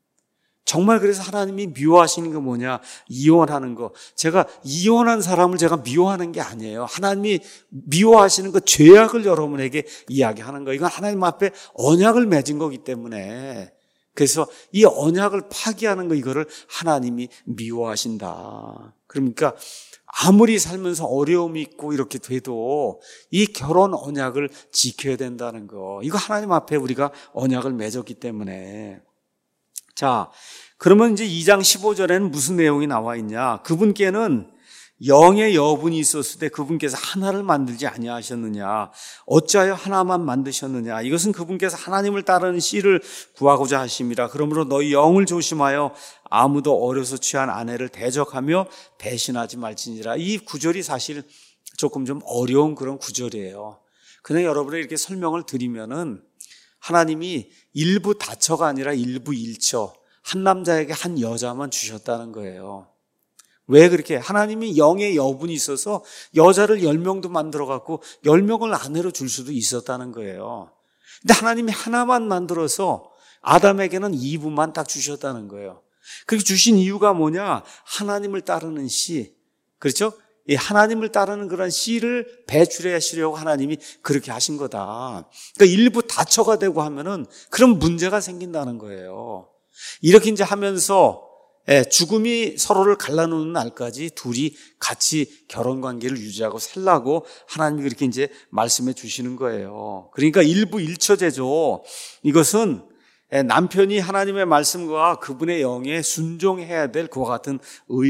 Speaker 1: 정말 그래서 하나님이 미워하시는 게 뭐냐? 이혼하는 거. 제가 이혼한 사람을 제가 미워하는 게 아니에요. 하나님이 미워하시는 그 죄악을 여러분에게 이야기하는 거예요. 이건 하나님 앞에 언약을 맺은 거기 때문에. 그래서 이 언약을 파기하는 거, 이거를 하나님이 미워하신다. 그러니까 아무리 살면서 어려움이 있고 이렇게 돼도 이 결혼 언약을 지켜야 된다는 거. 이거 하나님 앞에 우리가 언약을 맺었기 때문에. 자, 그러면 이제 이 장 십오 절에는 무슨 내용이 나와 있냐? 그분께는 영의 여분이 있었을 때 그분께서 하나를 만들지 아니하셨느냐? 어찌하여 하나만 만드셨느냐? 이것은 그분께서 하나님을 따르는 씨를 구하고자 하심이라. 그러므로 너희 영을 조심하여 아무도 어려서 취한 아내를 대적하며 배신하지 말지니라. 이 구절이 사실 조금 좀 어려운 그런 구절이에요. 그냥 여러분에게 이렇게 설명을 드리면은 하나님이 일부 다처가 아니라 일부 일처, 한 남자에게 한 여자만 주셨다는 거예요. 왜 그렇게? 하나님이 영의 여분이 있어서 여자를 열 명도 만들어 갖고 열 명을 아내로 줄 수도 있었다는 거예요. 근데 하나님이 하나만 만들어서 아담에게는 이부만 딱 주셨다는 거예요. 그렇게 주신 이유가 뭐냐? 하나님을 따르는 씨, 그렇죠? 이 하나님을 따르는 그런 씨를 배출해 하시려고 하나님이 그렇게 하신 거다. 그러니까 일부 다처가 되고 하면은 그런 문제가 생긴다는 거예요. 이렇게 이제 하면서 죽음이 서로를 갈라놓는 날까지 둘이 같이 결혼 관계를 유지하고 살라고 하나님이 그렇게 이제 말씀해 주시는 거예요. 그러니까 일부 일처제죠. 이것은 남편이 하나님의 말씀과 그분의 영에 순종해야 될 그와 같은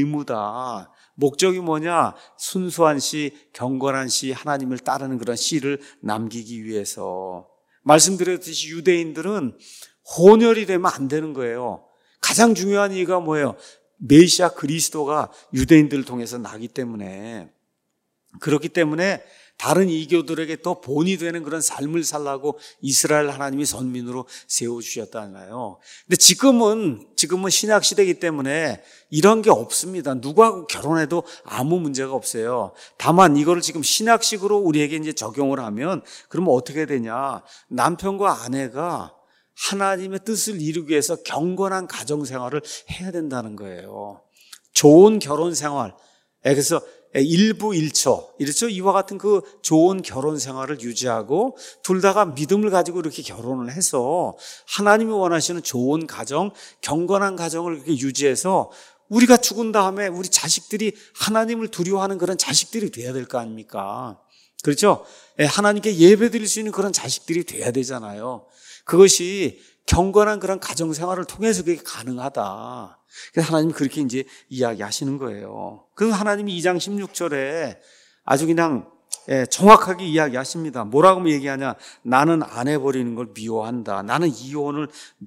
Speaker 1: 의무다. 목적이 뭐냐? 순수한 씨, 경건한 씨, 하나님을 따르는 그런 씨를 남기기 위해서. 말씀드렸듯이 유대인들은 혼혈이 되면 안 되는 거예요. 가장 중요한 이유가 뭐예요? 메시아 그리스도가 유대인들을 통해서 나기 때문에. 그렇기 때문에 다른 이교들에게 또 본이 되는 그런 삶을 살라고 이스라엘 하나님이 선민으로 세워주셨잖아요. 근데 지금은, 지금은 신약 시대이기 때문에 이런 게 없습니다. 누구하고 결혼해도 아무 문제가 없어요. 다만 이거를 지금 신약식으로 우리에게 이제 적용을 하면 그러면 어떻게 되냐? 남편과 아내가 하나님의 뜻을 이루기 위해서 경건한 가정 생활을 해야 된다는 거예요. 좋은 결혼 생활. 그래서 일부 일처, 이렇죠? 이와 같은 그 좋은 결혼 생활을 유지하고 둘 다가 믿음을 가지고 이렇게 결혼을 해서 하나님이 원하시는 좋은 가정, 경건한 가정을 이렇게 유지해서 우리가 죽은 다음에 우리 자식들이 하나님을 두려워하는 그런 자식들이 돼야 될 거 아닙니까? 그렇죠? 하나님께 예배드릴 수 있는 그런 자식들이 돼야 되잖아요. 그것이 경건한 그런 가정 생활을 통해서 그게 가능하다. 그래서 하나님이 그렇게 이제 이야기하시는 거예요. 그래서 하나님이 이 장 십육 절에 아주 그냥 정확하게 이야기하십니다. 뭐라고 얘기하냐? 나는 아내 버리는 걸 미워한다. 나는 이혼을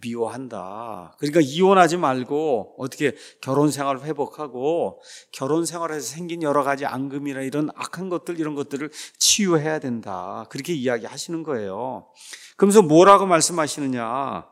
Speaker 1: 미워한다. 그러니까 이혼하지 말고 어떻게 결혼 생활을 회복하고 결혼 생활에서 생긴 여러 가지 앙금이나 이런 악한 것들, 이런 것들을 치유해야 된다. 그렇게 이야기하시는 거예요. 그러면서 뭐라고 말씀하시느냐?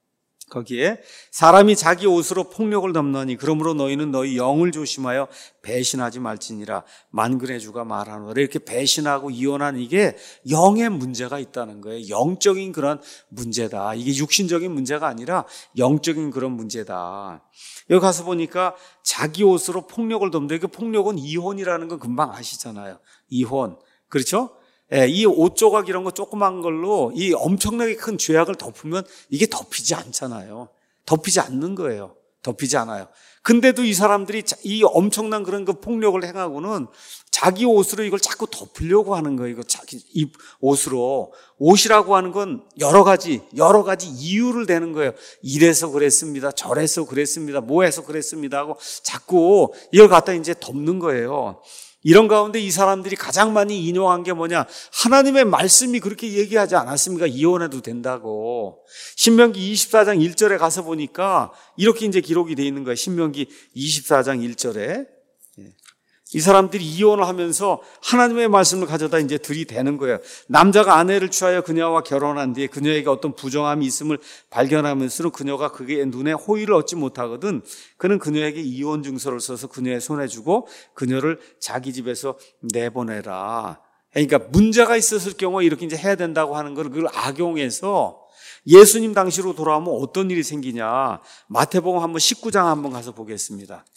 Speaker 1: 거기에 사람이 자기 옷으로 폭력을 덮느니 그러므로 너희는 너희 영을 조심하여 배신하지 말지니라. 만군의 주가 말하노라. 이렇게 배신하고 이혼한 이게 영의 문제가 있다는 거예요. 영적인 그런 문제다. 이게 육신적인 문제가 아니라 영적인 그런 문제다. 여기 가서 보니까 자기 옷으로 폭력을 덮는데 그 폭력은 이혼이라는 건 금방 아시잖아요. 이혼. 그렇죠? 예, 이 옷 조각 이런 거 조그만 걸로 이 엄청나게 큰 죄악을 덮으면 이게 덮이지 않잖아요. 덮이지 않는 거예요. 덮이지 않아요. 근데도 이 사람들이 이 엄청난 그런 그 폭력을 행하고는 자기 옷으로 이걸 자꾸 덮으려고 하는 거예요. 이거 자기 입 옷으로. 옷이라고 하는 건 여러 가지, 여러 가지 이유를 대는 거예요. 이래서 그랬습니다. 저래서 그랬습니다. 뭐해서 그랬습니다 하고 자꾸 이걸 갖다 이제 덮는 거예요. 이런 가운데 이 사람들이 가장 많이 인용한 게 뭐냐? 하나님의 말씀이 그렇게 얘기하지 않았습니까? 이혼해도 된다고. 신명기 이십사 장 일 절에 가서 보니까 이렇게 이제 기록이 되어 있는 거예요. 신명기 이십사 장 일 절에. 이 사람들이 이혼을 하면서 하나님의 말씀을 가져다 이제 들이대는 거예요. 남자가 아내를 취하여 그녀와 결혼한 뒤에 그녀에게 어떤 부정함이 있음을 발견하면서는 그녀가 그의 눈에 호의를 얻지 못하거든 그는 그녀에게 이혼 증서를 써서 그녀의 손에 주고 그녀를 자기 집에서 내보내라. 그러니까 문제가 있었을 경우에 이렇게 이제 해야 된다고 하는 걸 그걸 악용해서 예수님 당시로 돌아오면 어떤 일이 생기냐. 마태복음 한번 십구 장 한번 가서 보겠습니다.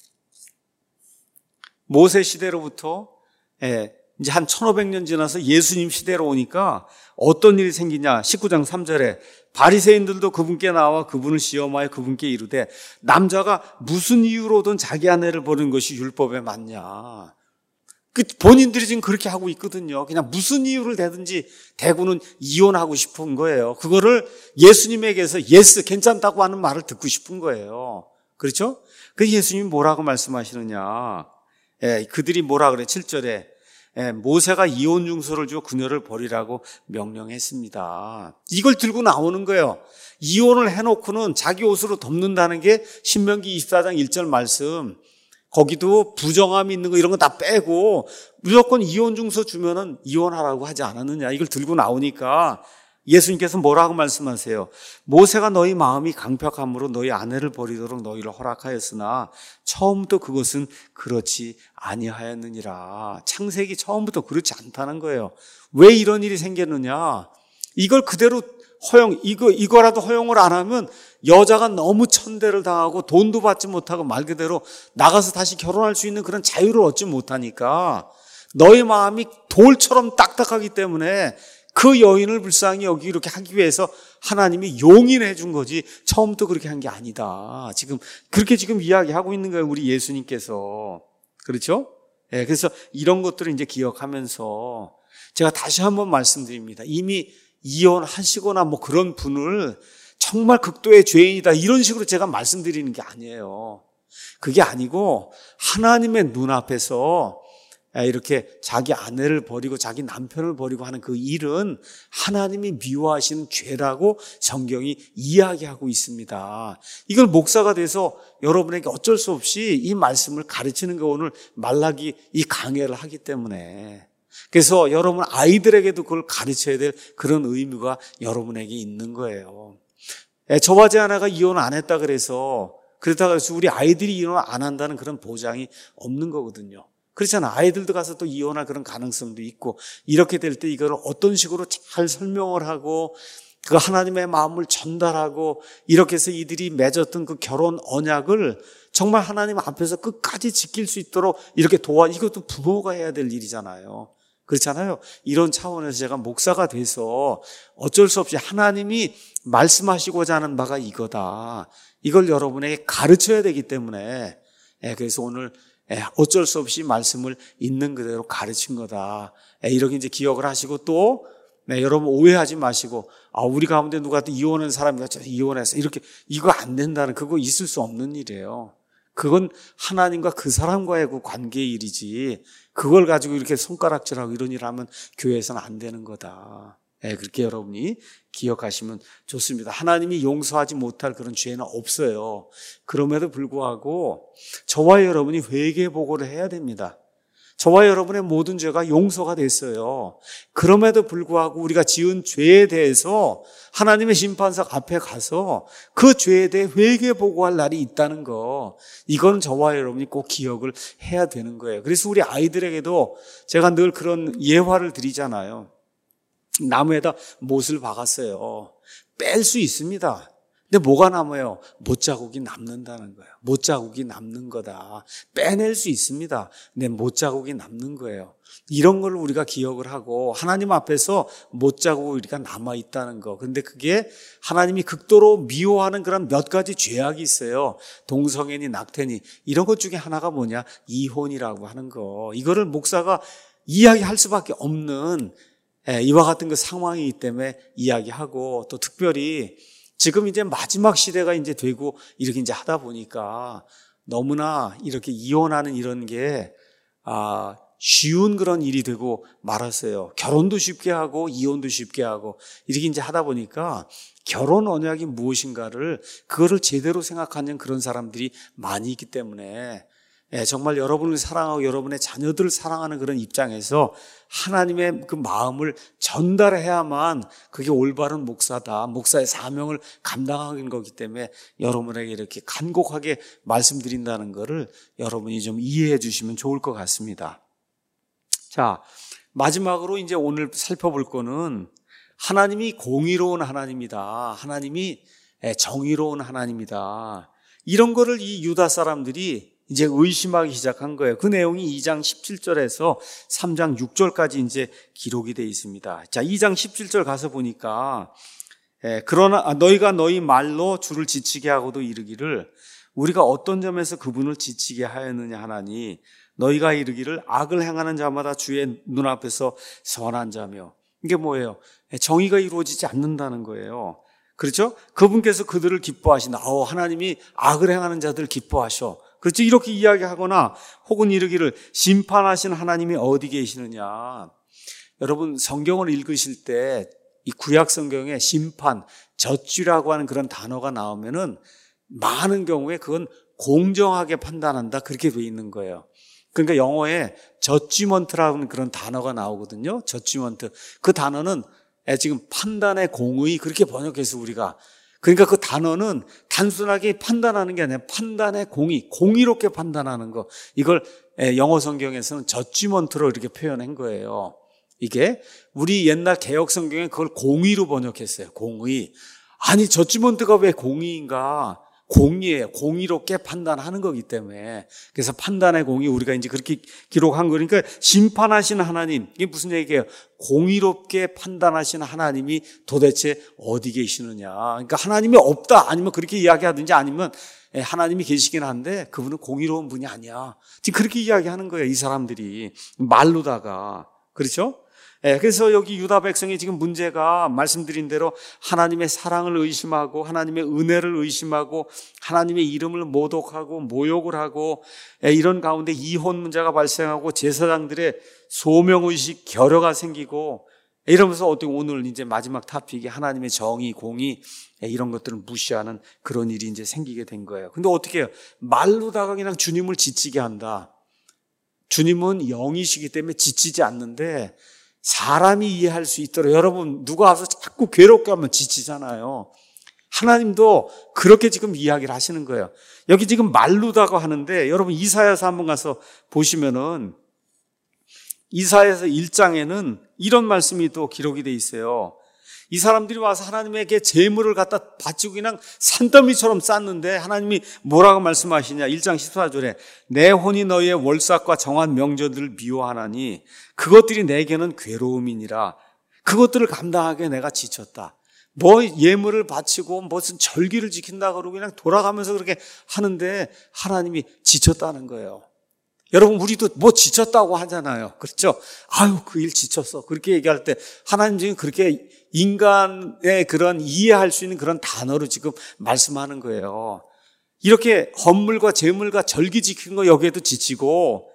Speaker 1: 모세 시대로부터 예, 이제 한 천오백 년 지나서 예수님 시대로 오니까 어떤 일이 생기냐. 십구 장 삼 절에 바리새인들도 그분께 나와 그분을 시험하여 그분께 이르되 남자가 무슨 이유로든 자기 아내를 버리는 것이 율법에 맞냐. 그 본인들이 지금 그렇게 하고 있거든요. 그냥 무슨 이유를 대든지 대구는 이혼하고 싶은 거예요. 그거를 예수님에게서 예스 괜찮다고 하는 말을 듣고 싶은 거예요. 그렇죠? 그 예수님이 뭐라고 말씀하시느냐. 예, 그들이 뭐라 그래? 칠 절에 예, 모세가 이혼 증서를 주어 그녀를 버리라고 명령했습니다. 이걸 들고 나오는 거예요. 이혼을 해놓고는 자기 옷으로 덮는다는 게 신명기 이십사 장 일 절 말씀. 거기도 부정함이 있는 거 이런 거 다 빼고 무조건 이혼 증서 주면은 이혼하라고 하지 않았느냐. 이걸 들고 나오니까 예수님께서 뭐라고 말씀하세요? 모세가 너희 마음이 강팍함으로 너희 아내를 버리도록 너희를 허락하였으나 처음부터 그것은 그렇지 아니하였느니라. 창세기 처음부터 그렇지 않다는 거예요. 왜 이런 일이 생겼느냐? 이걸 그대로 허용, 이거, 이거라도 허용을 안 하면 여자가 너무 천대를 당하고 돈도 받지 못하고 말 그대로 나가서 다시 결혼할 수 있는 그런 자유를 얻지 못하니까 너희 마음이 돌처럼 딱딱하기 때문에 그 여인을 불쌍히 여기 이렇게 하기 위해서 하나님이 용인해 준 거지 처음부터 그렇게 한 게 아니다. 지금 그렇게 지금 이야기하고 있는 거예요. 우리 예수님께서. 그렇죠? 예, 그래서 이런 것들을 이제 기억하면서 제가 다시 한번 말씀드립니다. 이미 이혼하시거나 뭐 그런 분을 정말 극도의 죄인이다 이런 식으로 제가 말씀드리는 게 아니에요. 그게 아니고 하나님의 눈앞에서 이렇게 자기 아내를 버리고 자기 남편을 버리고 하는 그 일은 하나님이 미워하시는 죄라고 성경이 이야기하고 있습니다. 이걸 목사가 돼서 여러분에게 어쩔 수 없이 이 말씀을 가르치는 게 오늘 말라기 이 강해를 하기 때문에 그래서 여러분 아이들에게도 그걸 가르쳐야 될 그런 의무가 여러분에게 있는 거예요. 저와 제 아내가 이혼 안 했다 그래서 그렇다고 해서 우리 아이들이 이혼 안 한다는 그런 보장이 없는 거거든요. 그렇잖아. 아이들도 가서 또 이혼할 그런 가능성도 있고 이렇게 될 때 이걸 어떤 식으로 잘 설명을 하고 그 하나님의 마음을 전달하고 이렇게 해서 이들이 맺었던 그 결혼 언약을 정말 하나님 앞에서 끝까지 지킬 수 있도록 이렇게 도와 이것도 부모가 해야 될 일이잖아요. 그렇잖아요. 이런 차원에서 제가 목사가 돼서 어쩔 수 없이 하나님이 말씀하시고자 하는 바가 이거다. 이걸 여러분에게 가르쳐야 되기 때문에 그래서 오늘 어쩔 수 없이 말씀을 있는 그대로 가르친 거다. 이렇게 이제 기억을 하시고 또 네, 여러분 오해하지 마시고 아 우리 가운데 누가 또 이혼한 사람이 이혼해서 이렇게 이거 안 된다는 그거 있을 수 없는 일이에요. 그건 하나님과 그 사람과의 그 관계의 일이지 그걸 가지고 이렇게 손가락질하고 이런 일을 하면 교회에서는 안 되는 거다. 네, 그렇게 여러분이 기억하시면 좋습니다. 하나님이 용서하지 못할 그런 죄는 없어요. 그럼에도 불구하고 저와 여러분이 회개 보고를 해야 됩니다. 저와 여러분의 모든 죄가 용서가 됐어요. 그럼에도 불구하고 우리가 지은 죄에 대해서 하나님의 심판석 앞에 가서 그 죄에 대해 회개 보고할 날이 있다는 거, 이건 저와 여러분이 꼭 기억을 해야 되는 거예요. 그래서 우리 아이들에게도 제가 늘 그런 예화를 드리잖아요. 나무에다 못을 박았어요. 뺄 수 있습니다. 근데 뭐가 남아요? 못자국이 남는다는 거예요. 못자국이 남는 거다. 빼낼 수 있습니다. 근데 못자국이 남는 거예요. 이런 걸 우리가 기억을 하고 하나님 앞에서 못자국이 우리가 남아있다는 거. 근데 그게 하나님이 극도로 미워하는 그런 몇 가지 죄악이 있어요. 동성애니 낙태니 이런 것 중에 하나가 뭐냐? 이혼이라고 하는 거. 이거를 목사가 이야기할 수밖에 없는 이와 같은 그 상황이기 때문에 이야기하고 또 특별히 지금 이제 마지막 시대가 이제 되고 이렇게 이제 하다 보니까 너무나 이렇게 이혼하는 이런 게, 아, 쉬운 그런 일이 되고 말았어요. 결혼도 쉽게 하고 이혼도 쉽게 하고 이렇게 이제 하다 보니까 결혼 언약이 무엇인가를 그거를 제대로 생각하는 그런 사람들이 많이 있기 때문에 예, 정말 여러분을 사랑하고 여러분의 자녀들을 사랑하는 그런 입장에서 하나님의 그 마음을 전달해야만 그게 올바른 목사다. 목사의 사명을 감당하는 거기 때문에 여러분에게 이렇게 간곡하게 말씀드린다는 것을 여러분이 좀 이해해 주시면 좋을 것 같습니다. 자, 마지막으로 이제 오늘 살펴볼 거는 하나님이 공의로운 하나님이다. 하나님이 정의로운 하나님이다. 이런 거를 이 유다 사람들이 이제 의심하기 시작한 거예요. 그 내용이 이 장 십칠 절에서 삼 장 육 절까지 이제 기록이 되어 있습니다. 자, 이 장 십칠 절 가서 보니까 예, 그러나 너희가 너희 말로 주를 지치게 하고도 이르기를 우리가 어떤 점에서 그분을 지치게 하였느냐 하나니 너희가 이르기를 악을 행하는 자마다 주의 눈앞에서 선한 자며 이게 뭐예요? 정의가 이루어지지 않는다는 거예요. 그렇죠? 그분께서 그들을 기뻐하신다. 어, 하나님이 악을 행하는 자들 기뻐하셔. 그렇죠? 이렇게 이야기하거나 혹은 이르기를 심판하신 하나님이 어디 계시느냐. 여러분 성경을 읽으실 때 이 구약 성경에 심판, 저주라고 하는 그런 단어가 나오면은 많은 경우에 그건 공정하게 판단한다 그렇게 돼 있는 거예요. 그러니까 영어에 저지먼트라는 그런 단어가 나오거든요. 저지먼트. 그 단어는 지금 판단의 공의 그렇게 번역해서 우리가 그러니까 그 단어는 단순하게 판단하는 게 아니라 판단의 공의, 공의롭게 판단하는 거. 이걸 영어 성경에서는 저지먼트로 이렇게 표현한 거예요. 이게 우리 옛날 개혁 성경에 그걸 공의로 번역했어요. 공의. 아니 저지먼트가 왜 공의인가? 공의예요. 공의롭게 판단하는 거기 때문에. 그래서 판단의 공의 우리가 이제 그렇게 기록한 거니까 심판하시는 하나님. 이게 무슨 얘기예요? 공의롭게 판단하시는 하나님이 도대체 어디 계시느냐. 그러니까 하나님이 없다. 아니면 그렇게 이야기하든지 아니면 하나님이 계시긴 한데 그분은 공의로운 분이 아니야. 지금 그렇게 이야기하는 거예요. 이 사람들이. 말로다가. 그렇죠? 예, 그래서 여기 유다 백성이 지금 문제가 말씀드린 대로 하나님의 사랑을 의심하고 하나님의 은혜를 의심하고 하나님의 이름을 모독하고 모욕을 하고 예, 이런 가운데 이혼 문제가 발생하고 제사장들의 소명의식 결여가 생기고 이러면서 어떻게 오늘 이제 마지막 토픽이 하나님의 정의, 공의 예, 이런 것들을 무시하는 그런 일이 이제 생기게 된 거예요. 근데 어떻게 해요? 말로다가 그냥 주님을 지치게 한다. 주님은 영이시기 때문에 지치지 않는데 사람이 이해할 수 있도록 여러분 누가 와서 자꾸 괴롭게 하면 지치잖아요. 하나님도 그렇게 지금 이야기를 하시는 거예요. 여기 지금 말로다가 하는데 여러분 이사야서 한번 가서 보시면은 이사야서 일 장에는 이런 말씀이 또 기록이 돼 있어요. 이 사람들이 와서 하나님에게 제물을 갖다 바치고 그냥 산더미처럼 쌌는데 하나님이 뭐라고 말씀하시냐. 일 장 십사 절에 내 혼이 너희의 월삭과 정한 명절들을 미워하나니 그것들이 내게는 괴로움이니라. 그것들을 감당하기에 내가 지쳤다. 뭐 예물을 바치고 무슨 절기를 지킨다 그러고 그냥 돌아가면서 그렇게 하는데 하나님이 지쳤다는 거예요. 여러분 우리도 뭐 지쳤다고 하잖아요. 그렇죠? 아유 그 일 지쳤어. 그렇게 얘기할 때 하나님 지금 그렇게 인간의 그런 이해할 수 있는 그런 단어로 지금 말씀하는 거예요. 이렇게 헌물과 제물과 절기 지키는 거 여기에도 지치고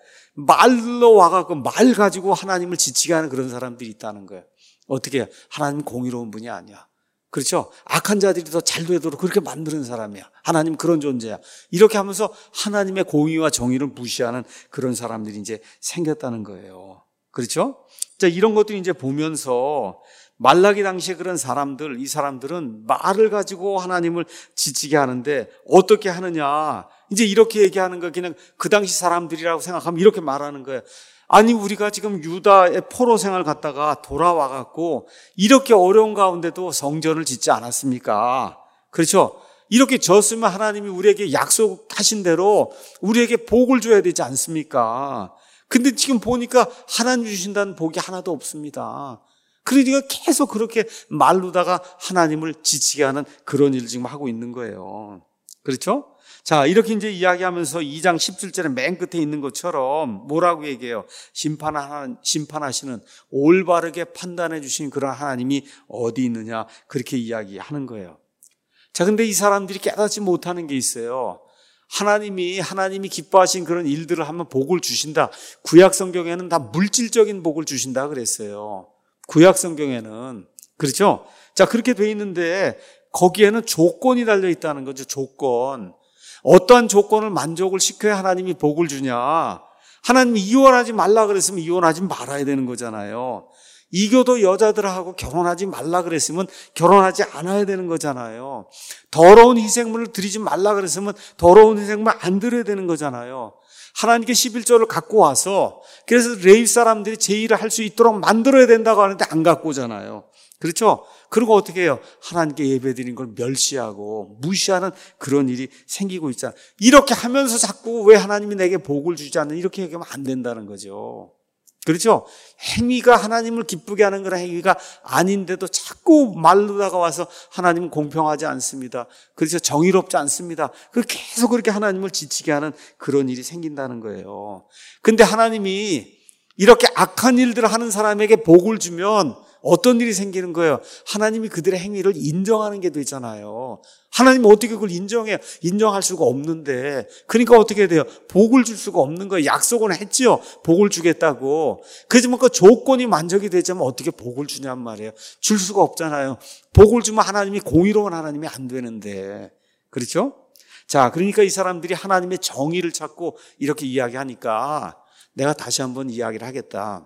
Speaker 1: 말로 와갖고 말 가지고 하나님을 지치게 하는 그런 사람들이 있다는 거예요. 어떻게 해요? 하나님 공의로운 분이 아니야. 그렇죠? 악한 자들이 더 잘 되도록 그렇게 만드는 사람이야. 하나님 그런 존재야. 이렇게 하면서 하나님의 공의와 정의를 무시하는 그런 사람들이 이제 생겼다는 거예요. 그렇죠? 자, 이런 것들이 이제 보면서 말라기 당시에 그런 사람들, 이 사람들은 말을 가지고 하나님을 지치게 하는데 어떻게 하느냐. 이제 이렇게 얘기하는 거 그냥 그 당시 사람들이라고 생각하면 이렇게 말하는 거예요. 아니 우리가 지금 유다의 포로 생활 갔다가 돌아와 갖고 이렇게 어려운 가운데도 성전을 짓지 않았습니까? 그렇죠? 이렇게 졌으면 하나님이 우리에게 약속하신 대로 우리에게 복을 줘야 되지 않습니까? 근데 지금 보니까 하나님 주신다는 복이 하나도 없습니다. 그러니까 계속 그렇게 말로다가 하나님을 지치게 하는 그런 일을 지금 하고 있는 거예요. 그렇죠? 자, 이렇게 이제 이야기하면서 이 장 십칠 절에 맨 끝에 있는 것처럼 뭐라고 얘기해요? 심판하, 심판하시는 올바르게 판단해 주신 그런 하나님이 어디 있느냐 그렇게 이야기하는 거예요. 자, 근데 이 사람들이 깨닫지 못하는 게 있어요. 하나님이 하나님이 기뻐하신 그런 일들을 하면 복을 주신다. 구약 성경에는 다 물질적인 복을 주신다 그랬어요. 구약 성경에는. 그렇죠? 자, 그렇게 돼 있는데 거기에는 조건이 달려 있다는 거죠. 조건. 어떠한 조건을 만족을 시켜야 하나님이 복을 주냐? 하나님이 이혼하지 말라 그랬으면 이혼하지 말아야 되는 거잖아요. 이교도 여자들하고 결혼하지 말라 그랬으면 결혼하지 않아야 되는 거잖아요. 더러운 희생물을 드리지 말라 그랬으면 더러운 희생물 안 드려야 되는 거잖아요. 하나님께 십일조를 갖고 와서 그래서 레위 사람들이 제의를 할 수 있도록 만들어야 된다고 하는데 안 갖고 오잖아요. 그렇죠? 그리고 어떻게 해요? 하나님께 예배드린 걸 멸시하고 무시하는 그런 일이 생기고 있잖아요. 이렇게 하면서 자꾸 왜 하나님이 내게 복을 주지 않는 이렇게 얘기하면 안 된다는 거죠. 그렇죠? 행위가 하나님을 기쁘게 하는 그런 행위가 아닌데도 자꾸 말로 다가와서 하나님은 공평하지 않습니다. 그래서 정의롭지 않습니다. 계속 그렇게 하나님을 지치게 하는 그런 일이 생긴다는 거예요. 근데 하나님이 이렇게 악한 일들을 하는 사람에게 복을 주면 어떤 일이 생기는 거예요? 하나님이 그들의 행위를 인정하는 게 되잖아요. 하나님은 어떻게 그걸 인정해요? 인정할 수가 없는데. 그러니까 어떻게 돼요? 복을 줄 수가 없는 거예요. 약속은 했지요. 복을 주겠다고. 그렇지만 그 조건이 만족이 되자면 어떻게 복을 주냔 말이에요. 줄 수가 없잖아요. 복을 주면 하나님이 공의로운 하나님이 안 되는데. 그렇죠? 자, 그러니까 이 사람들이 하나님의 정의를 찾고 이렇게 이야기하니까 내가 다시 한번 이야기를 하겠다.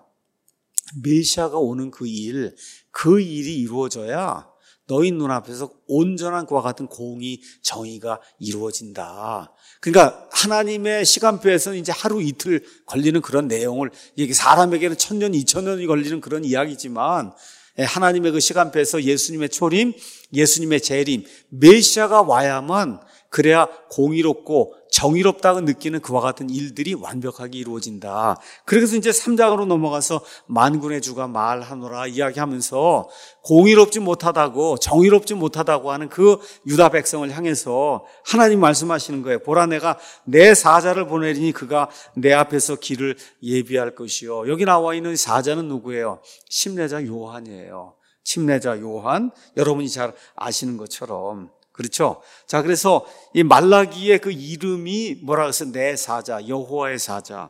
Speaker 1: 메시아가 오는 그 일, 그 일이 이루어져야 너희 눈앞에서 온전한 그와 같은 공의, 정의가 이루어진다. 그러니까 하나님의 시간표에서는 이제 하루 이틀 걸리는 그런 내용을, 이게 사람에게는 천년, 이천년이 걸리는 그런 이야기지만 하나님의 그 시간표에서 예수님의 초림, 예수님의 재림, 메시아가 와야만 그래야 공의롭고 정의롭다고 느끼는 그와 같은 일들이 완벽하게 이루어진다. 그래서 이제 삼 장으로 넘어가서 만군의 주가 말하노라 이야기하면서 공의롭지 못하다고 정의롭지 못하다고 하는 그 유다 백성을 향해서 하나님 말씀하시는 거예요. 보라, 내가 내 사자를 보내리니 그가 내 앞에서 길을 예비할 것이요. 여기 나와 있는 사자는 누구예요? 침례자 요한이에요. 침례자 요한, 여러분이 잘 아시는 것처럼. 그렇죠? 자, 그래서 이 말라기의 그 이름이 뭐라 그래서 내 사자, 여호와의 사자.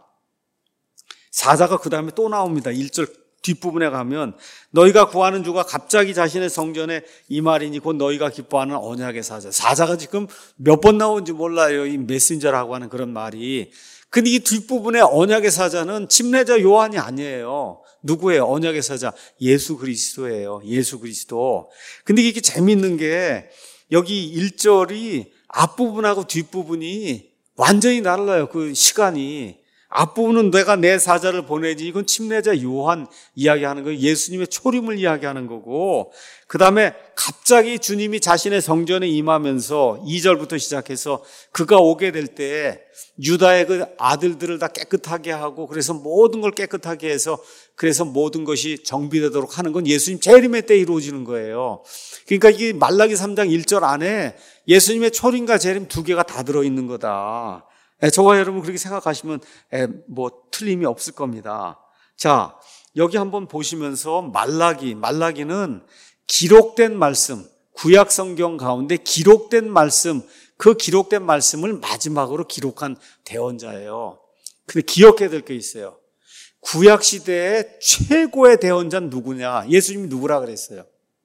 Speaker 1: 사자가 그 다음에 또 나옵니다. 일 절 뒷부분에 가면 너희가 구하는 주가 갑자기 자신의 성전에 이 말이니 곧 너희가 기뻐하는 언약의 사자. 사자가 지금 몇 번 나온지 몰라요. 이 메신저라고 하는 그런 말이. 근데 이 뒷부분에 언약의 사자는 침례자 요한이 아니에요. 누구예요? 언약의 사자. 예수 그리스도예요. 예수 그리스도. 근데 이게 재미있는 게 여기 일 절이 앞부분하고 뒷부분이 완전히 달라요. 그 시간이. 앞부분은 내가 내 사자를 보내지, 이건 침례자 요한 이야기하는 거예요. 예수님의 초림을 이야기하는 거고, 그 다음에 갑자기 주님이 자신의 성전에 임하면서 이 절부터 시작해서 그가 오게 될 때 유다의 그 아들들을 다 깨끗하게 하고, 그래서 모든 걸 깨끗하게 해서 그래서 모든 것이 정비되도록 하는 건 예수님 재림의 때 이루어지는 거예요. 그러니까 이게 말라기 삼 장 일 절 안에 예수님의 초림과 재림 두 개가 다 들어있는 거다. 저와 여러분 그렇게 생각하시면 뭐 틀림이 없을 겁니다. 자, 여기 한번 보시면서 말라기, 말라기는 기록된 말씀, 구약 성경 가운데 기록된 말씀, 그 기록된 말씀을 마지막으로 기록한 대언자예요. 근데 기억해야 될 게 있어요. 구약 시대의 최고의 대언자는 누구냐? 예수님이 누구라 그랬어요?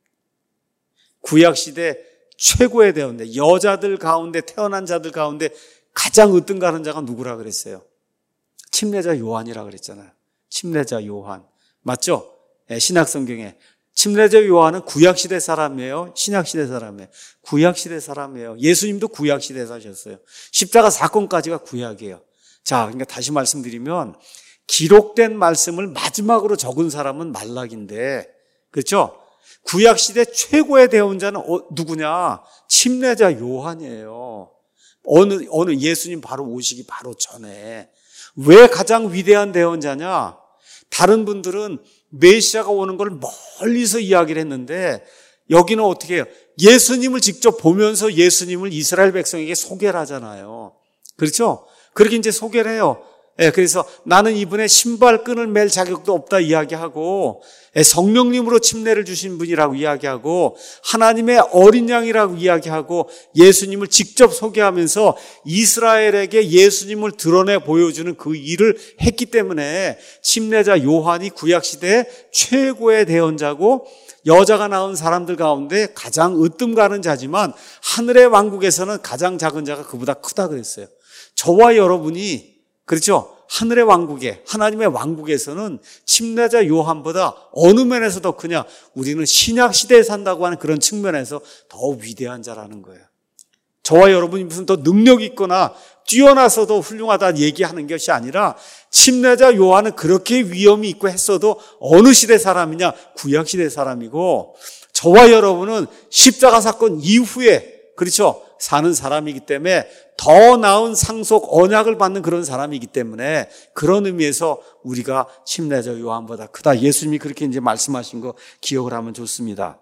Speaker 1: 구약 시대 최고의 대언자, 여자들 가운데, 태어난 자들 가운데 가장 으뜸가는 자가 누구라 그랬어요? 침례자 요한이라 그랬잖아요. 침례자 요한. 맞죠? 네, 신약성경에. 침례자 요한은 구약시대 사람이에요? 신약시대 사람이에요? 구약시대 사람이에요. 예수님도 구약시대 사셨어요. 십자가 사건까지가 구약이에요. 자, 그러니까 다시 말씀드리면 기록된 말씀을 마지막으로 적은 사람은 말라기인데, 그렇죠? 구약시대 최고의 대언자는 어, 누구냐? 침례자 요한이에요. 어느, 어느 예수님 바로 오시기 바로 전에. 왜 가장 위대한 대언자냐? 다른 분들은 메시아가 오는 걸 멀리서 이야기를 했는데 여기는 어떻게 해요? 예수님을 직접 보면서 예수님을 이스라엘 백성에게 소개를 하잖아요. 그렇죠? 그렇게 이제 소개를 해요. 예, 그래서 나는 이분의 신발끈을 맬 자격도 없다 이야기하고, 예, 성령님으로 침례를 주신 분이라고 이야기하고, 하나님의 어린 양이라고 이야기하고, 예수님을 직접 소개하면서 이스라엘에게 예수님을 드러내 보여주는 그 일을 했기 때문에 침례자 요한이 구약시대의 최고의 대언자고, 여자가 낳은 사람들 가운데 가장 으뜸 가는 자지만 하늘의 왕국에서는 가장 작은 자가 그보다 크다 그랬어요. 저와 여러분이, 그렇죠? 하늘의 왕국에, 하나님의 왕국에서는 침례자 요한보다 어느 면에서 더 크냐? 우리는 신약 시대에 산다고 하는 그런 측면에서 더 위대한 자라는 거예요. 저와 여러분이 무슨 더 능력이 있거나 뛰어나서도 훌륭하다 얘기하는 것이 아니라, 침례자 요한은 그렇게 위엄이 있고 했어도 어느 시대 사람이냐? 구약 시대 사람이고, 저와 여러분은 십자가 사건 이후에, 그렇죠? 사는 사람이기 때문에 더 나은 상속 언약을 받는 그런 사람이기 때문에, 그런 의미에서 우리가 침례자 요한보다 크다. 예수님이 그렇게 이제 말씀하신 거 기억을 하면 좋습니다.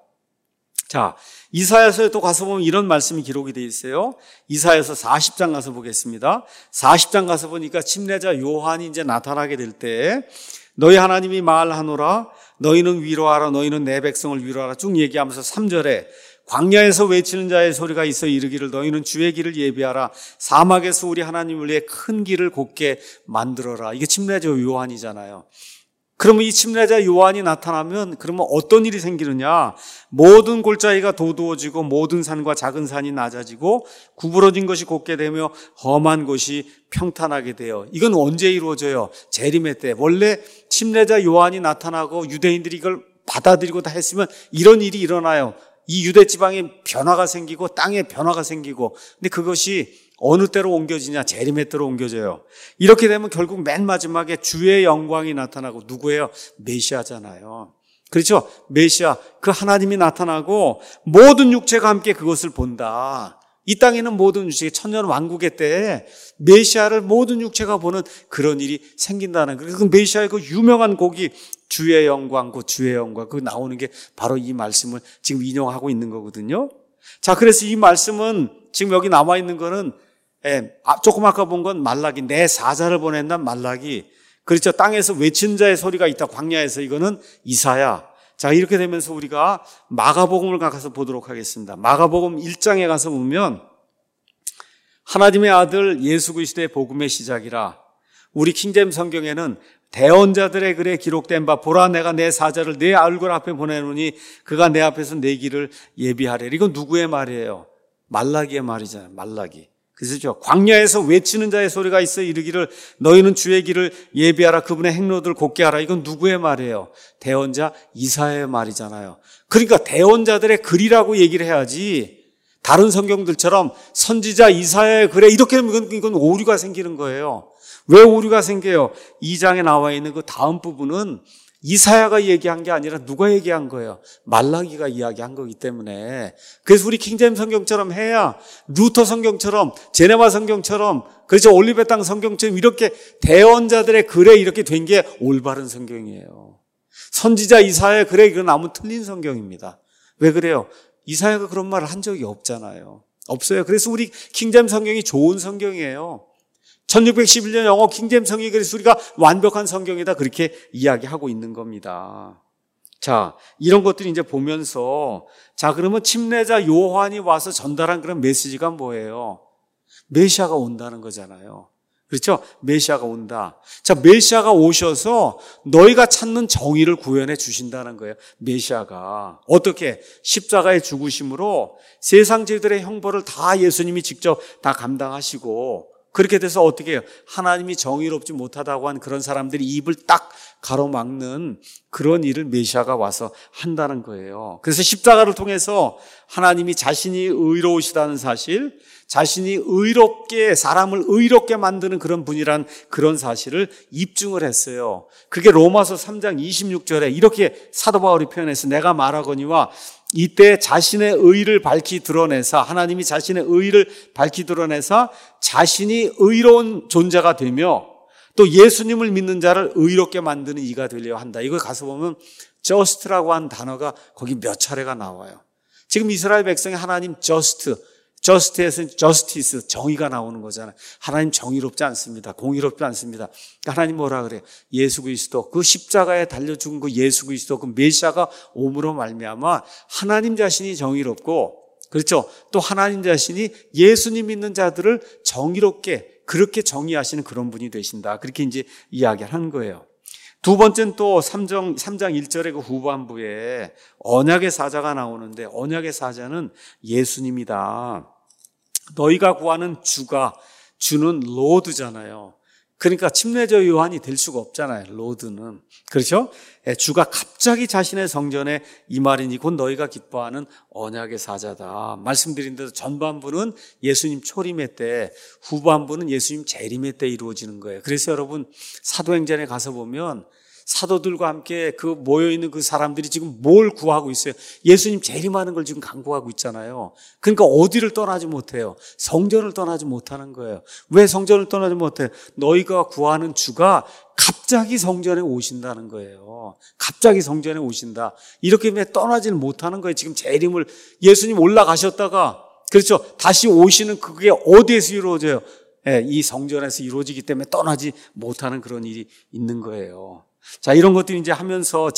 Speaker 1: 자, 이사야서에 또 가서 보면 이런 말씀이 기록이 되어 있어요. 이사야서 사십 장 가서 보겠습니다. 사십 장 가서 보니까 침례자 요한이 이제 나타나게 될 때, 너희 하나님이 말하노라, 너희는 위로하라, 너희는 내 백성을 위로하라 쭉 얘기하면서 삼 절에 광야에서 외치는 자의 소리가 있어 이르기를 너희는 주의 길을 예비하라, 사막에서 우리 하나님을 위해 큰 길을 곱게 만들어라. 이게 침례자 요한이잖아요. 그러면 이 침례자 요한이 나타나면 그러면 어떤 일이 생기느냐? 모든 골짜기가 도두어지고 모든 산과 작은 산이 낮아지고 구부러진 것이 곱게 되며 험한 곳이 평탄하게 돼요. 이건 언제 이루어져요? 재림의 때. 원래 침례자 요한이 나타나고 유대인들이 이걸 받아들이고 다 했으면 이런 일이 일어나요. 이 유대 지방에 변화가 생기고 땅에 변화가 생기고. 근데 그것이 어느 때로 옮겨지냐? 재림의 때로 옮겨져요. 이렇게 되면 결국 맨 마지막에 주의 영광이 나타나고, 누구예요? 메시아잖아요. 그렇죠? 메시아, 그 하나님이 나타나고 모든 육체가 함께 그것을 본다. 이 땅에는 모든 육체, 천년 왕국의 때에 메시아를 모든 육체가 보는 그런 일이 생긴다는 거예요. 그 메시아의 그 유명한 곡이 주의 영광, 그 주의 영광, 그 나오는 게 바로 이 말씀을 지금 인용하고 있는 거거든요. 자, 그래서 이 말씀은 지금 여기 남아 있는 거는, 예, 조금 아까 본 건 말라기, 내 사자를 보낸단 말라기. 그렇죠. 땅에서 외친 자의 소리가 있다. 광야에서. 이거는 이사야. 자, 이렇게 되면서 우리가 마가복음을 가서 보도록 하겠습니다. 마가복음 일 장에 가서 보면 하나님의 아들 예수 그리스도의 복음의 시작이라, 우리 킹제임스 성경에는 대언자들의 글에 기록된 바 보라 내가 내 사자를 내 얼굴 앞에 보내노니 그가 내 앞에서 내 길을 예비하리라. 이건 누구의 말이에요? 말라기의 말이잖아요. 말라기. 그래서 광야에서 외치는 자의 소리가 있어 이르기를 너희는 주의 길을 예비하라, 그분의 행로들 곱게 하라. 이건 누구의 말이에요? 대언자 이사야의 말이잖아요. 그러니까 대언자들의 글이라고 얘기를 해야지, 다른 성경들처럼 선지자 이사야의 글에 이렇게 하면 이건, 이건 오류가 생기는 거예요. 왜 오류가 생겨요? 이 장에 나와 있는 그 다음 부분은 이사야가 얘기한 게 아니라 누가 얘기한 거예요? 말라기가 이야기한 거기 때문에. 그래서 우리 킹제임스 성경처럼 해야, 루터 성경처럼, 제네바 성경처럼, 그렇죠, 올리베 땅 성경처럼 이렇게 대언자들의 글에 이렇게 된 게 올바른 성경이에요. 선지자 이사야의 글에 이건 아무 틀린 성경입니다. 왜 그래요? 이사야가 그런 말을 한 적이 없잖아요. 없어요. 그래서 우리 킹제임스 성경이 좋은 성경이에요. 천육백십일 년 영어 킹제임스 성경이 그래서 우리가 완벽한 성경이다, 그렇게 이야기하고 있는 겁니다. 자, 이런 것들이 이제 보면서, 자, 그러면 침례자 요한이 와서 전달한 그런 메시지가 뭐예요? 메시아가 온다는 거잖아요. 그렇죠? 메시아가 온다. 자, 메시아가 오셔서 너희가 찾는 정의를 구현해 주신다는 거예요. 메시아가. 어떻게? 십자가의 죽으심으로 세상 죄들의 형벌을 다 예수님이 직접 다 감당하시고, 그렇게 돼서 어떻게 해요? 하나님이 정의롭지 못하다고 한 그런 사람들이 입을 딱 가로막는 그런 일을 메시아가 와서 한다는 거예요. 그래서 십자가를 통해서 하나님이 자신이 의로우시다는 사실, 자신이 의롭게, 사람을 의롭게 만드는 그런 분이란 그런 사실을 입증을 했어요. 그게 로마서 삼 장 이십육 절에 이렇게 사도 바울이 표현해서 내가 말하거니와 이때 자신의 의를 밝히 드러내사, 하나님이 자신의 의를 밝히 드러내사 자신이 의로운 존재가 되며 또 예수님을 믿는 자를 의롭게 만드는 이가 되려 한다. 이걸 가서 보면 just라고 한 단어가 거기 몇 차례가 나와요. 지금 이스라엘 백성이 하나님 just, justice에서 justice, 정의가 나오는 거잖아요. 하나님 정의롭지 않습니다. 공의롭지 않습니다. 하나님 뭐라 그래요? 예수 그리스도, 그 십자가에 달려 죽은 그 예수 그리스도, 그 메시아가 옴으로 말미암아 하나님 자신이 정의롭고, 그렇죠? 또 하나님 자신이 예수님 믿는 자들을 정의롭게 그렇게 정의하시는 그런 분이 되신다. 그렇게 이제 이야기를 하는 거예요. 두 번째는 또 삼 장, 삼 장 일 절의 그 후반부에 언약의 사자가 나오는데, 언약의 사자는 예수님이다. 너희가 구하는 주가, 주는 로드잖아요. 그러니까 침례자 요한이 될 수가 없잖아요. 로드는. 그렇죠? 주가 갑자기 자신의 성전에 임하리니 곧 너희가 기뻐하는 언약의 사자다. 말씀드린 대로 전반부는 예수님 초림의 때, 후반부는 예수님 재림의 때 이루어지는 거예요. 그래서 여러분 사도행전에 가서 보면 사도들과 함께 그 모여있는 그 사람들이 지금 뭘 구하고 있어요? 예수님 재림하는 걸 지금 간구하고 있잖아요. 그러니까 어디를 떠나지 못해요? 성전을 떠나지 못하는 거예요. 왜 성전을 떠나지 못해요? 너희가 구하는 주가 갑자기 성전에 오신다는 거예요. 갑자기 성전에 오신다. 이렇게 떠나지를 못하는 거예요. 지금 재림을, 예수님 올라가셨다가, 그렇죠, 다시 오시는 그게 어디에서 이루어져요? 예, 이 성전에서 이루어지기 때문에 떠나지 못하는 그런 일이 있는 거예요. 자, 이런 것들이 이제 하면서,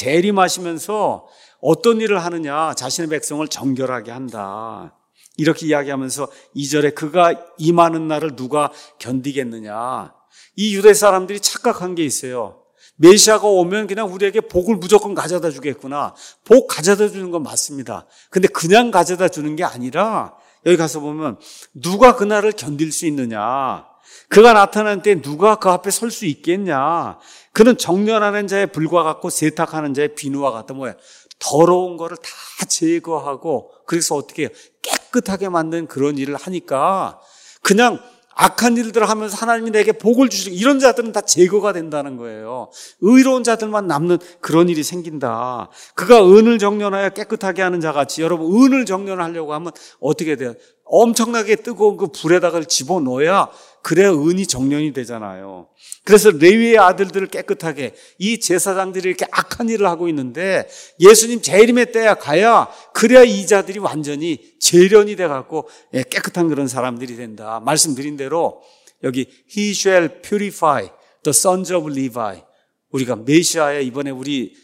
Speaker 1: 재림하시면서 어떤 일을 하느냐, 자신의 백성을 정결하게 한다. 이렇게 이야기하면서 이 절에 그가 임하는 날을 누가 견디겠느냐. 이 유대 사람들이 착각한 게 있어요. 메시아가 오면 그냥 우리에게 복을 무조건 가져다 주겠구나. 복 가져다 주는 건 맞습니다. 근데 그냥 가져다 주는 게 아니라, 여기 가서 보면 누가 그날을 견딜 수 있느냐, 그가 나타난 때 누가 그 앞에 설 수 있겠냐. 그는 정련하는 자의 불과 같고 세탁하는 자의 비누와 같다. 뭐야? 더러운 거를 다 제거하고, 그래서 어떻게 해요? 깨끗하게 만든 그런 일을 하니까, 그냥 악한 일들을 하면서 하나님이 내게 복을 주시고, 이런 자들은 다 제거가 된다는 거예요. 의로운 자들만 남는 그런 일이 생긴다. 그가 은을 정련하여 깨끗하게 하는 자같이, 여러분 은을 정련하려고 하면 어떻게 돼요? 엄청나게 뜨거운 그 불에다가 집어넣어야 그래야 은이 정련이 되잖아요. 그래서 레위의 아들들을 깨끗하게, 이 제사장들이 이렇게 악한 일을 하고 있는데 예수님 재림의 때야 가야, 그래야 이 자들이 완전히 재련이 돼갖고 깨끗한 그런 사람들이 된다. 말씀드린 대로 여기 He shall purify the sons of Levi, 우리가 메시아에 이번에 우리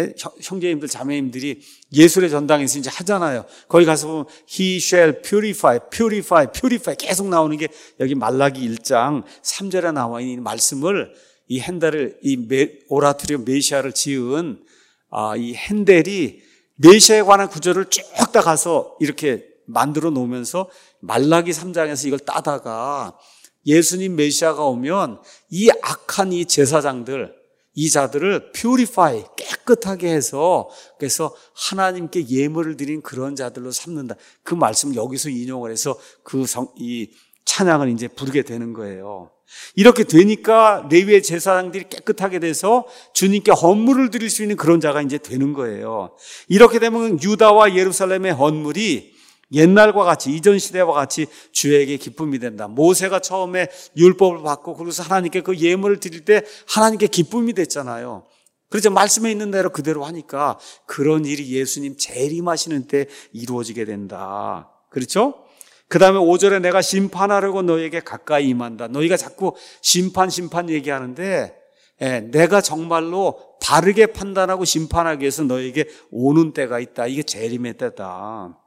Speaker 1: 형제님들 자매님들이 예술의 전당에서 이제 하잖아요. 거기 가서 보면 He shall purify, purify, purify 계속 나오는 게 여기 말라기 일 장 삼 절에 나와 있는 말씀을, 이 핸델을, 이 메, 오라토리오 메시아를 지은 아, 이 핸델이 메시아에 관한 구절을 쭉 다 가서 이렇게 만들어 놓으면서 말라기 삼 장에서 이걸 따다가 예수님 메시아가 오면 이 악한 이 제사장들, 이 자들을 purify, 깨끗하게 해서, 그래서 하나님께 예물을 드린 그런 자들로 삼는다. 그 말씀을 여기서 인용을 해서 그 성, 이 찬양을 이제 부르게 되는 거예요. 이렇게 되니까 레위의 제사장들이 깨끗하게 돼서 주님께 헌물을 드릴 수 있는 그런 자가 이제 되는 거예요. 이렇게 되면 유다와 예루살렘의 헌물이 옛날과 같이, 이전 시대와 같이 주에게 기쁨이 된다. 모세가 처음에 율법을 받고 그래서 하나님께 그 예물을 드릴 때 하나님께 기쁨이 됐잖아요. 그래서 말씀에 있는 대로 그대로 하니까 그런 일이 예수님 재림하시는 때 이루어지게 된다. 그렇죠? 그 다음에 오 절에 내가 심판하려고 너에게 가까이 임한다. 너희가 자꾸 심판 심판 얘기하는데, 예, 내가 정말로 바르게 판단하고 심판하기 위해서 너에게 오는 때가 있다. 이게 재림의 때다.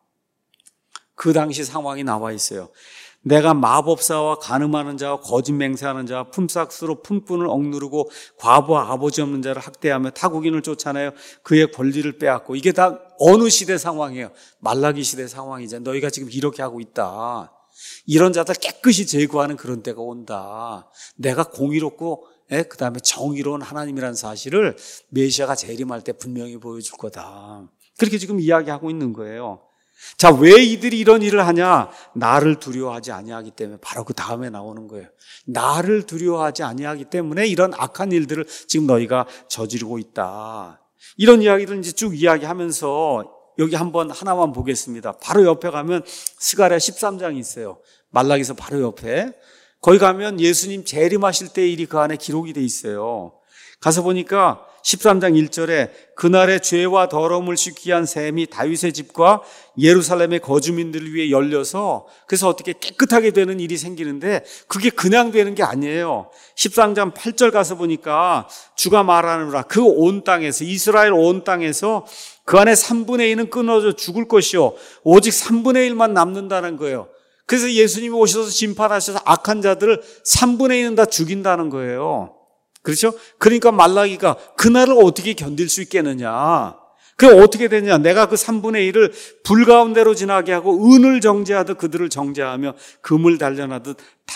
Speaker 1: 그 당시 상황이 나와 있어요. 내가 마법사와 간음하는 자와 거짓 맹세하는 자와 품삯으로 품꾼을 억누르고 과부와 아버지 없는 자를 학대하며 타국인을 쫓아내요. 그의 권리를 빼앗고, 이게 다 어느 시대 상황이에요? 말라기 시대 상황이죠. 너희가 지금 이렇게 하고 있다. 이런 자들 깨끗이 제거하는 그런 때가 온다. 내가 공의롭고 그 다음에 정의로운 하나님이라는 사실을 메시아가 재림할 때 분명히 보여줄 거다. 그렇게 지금 이야기하고 있는 거예요. 자, 왜 이들이 이런 일을 하냐? 나를 두려워하지 아니하기 때문에. 바로 그 다음에 나오는 거예요. 나를 두려워하지 아니하기 때문에 이런 악한 일들을 지금 너희가 저지르고 있다. 이런 이야기를 이제 쭉 이야기하면서 여기 한번 하나만 보겠습니다. 바로 옆에 가면 스가랴 십삼 장이 있어요. 말라기서 바로 옆에. 거기 가면 예수님 재림하실 때 일이 그 안에 기록이 돼 있어요. 가서 보니까 십삼 장 일 절에 그날의 죄와 더러움을 씻기 위한 셈이 다윗의 집과 예루살렘의 거주민들을 위해 열려서 그래서 어떻게 깨끗하게 되는 일이 생기는데 그게 그냥 되는 게 아니에요. 십삼 장 팔 절 가서 보니까 주가 말하노라 그 온 땅에서 이스라엘 온 땅에서 그 안에 삼분의 일은 끊어져 죽을 것이요 오직 삼분의 일만 남는다는 거예요. 그래서 예수님이 오셔서 심판하셔서 악한 자들을 삼분의 일은 다 죽인다는 거예요. 그렇죠? 그러니까 말라기가 그날을 어떻게 견딜 수 있겠느냐. 그게 어떻게 되냐. 내가 그 삼분의 일을 불 가운데로 지나게 하고 은을 정죄하듯 그들을 정죄하며 금을 단련하듯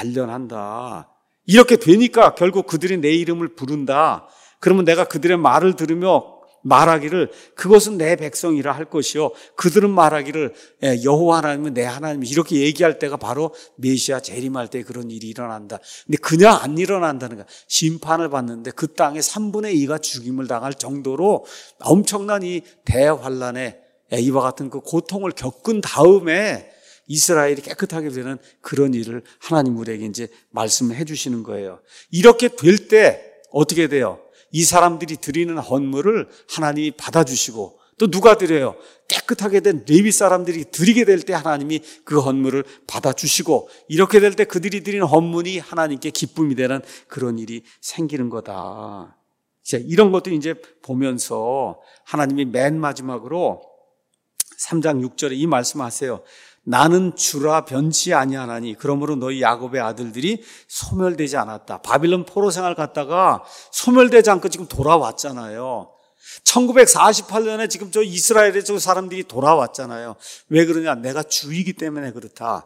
Speaker 1: 단련한다. 이렇게 되니까 결국 그들이 내 이름을 부른다. 그러면 내가 그들의 말을 들으며 말하기를 그것은 내 백성이라 할 것이요 그들은 말하기를 여호와 하나님은 내 하나님이 이렇게 얘기할 때가 바로 메시아 재림할 때 그런 일이 일어난다. 근데 그냥 안 일어난다는 거야. 심판을 받는데 그 땅의 삼분의 이가 죽임을 당할 정도로 엄청난 이 대환란에 이와 같은 그 고통을 겪은 다음에 이스라엘이 깨끗하게 되는 그런 일을 하나님 우리에게 이제 말씀을 해 주시는 거예요. 이렇게 될 때 어떻게 돼요? 이 사람들이 드리는 헌물을 하나님이 받아주시고 또 누가 드려요? 깨끗하게 된 레위 사람들이 드리게 될 때 하나님이 그 헌물을 받아주시고 이렇게 될 때 그들이 드리는 헌물이 하나님께 기쁨이 되는 그런 일이 생기는 거다. 이제 이런 것도 이제 보면서 하나님이 맨 마지막으로 삼 장 육 절에 이 말씀하세요. 나는 주라 변치 아니하나니 그러므로 너희 야곱의 아들들이 소멸되지 않았다. 바빌론 포로 생활 갔다가 소멸되지 않고 지금 돌아왔잖아요. 천구백사십팔 년에 지금 저 이스라엘의 저 사람들이 돌아왔잖아요. 왜 그러냐? 내가 주이기 때문에 그렇다.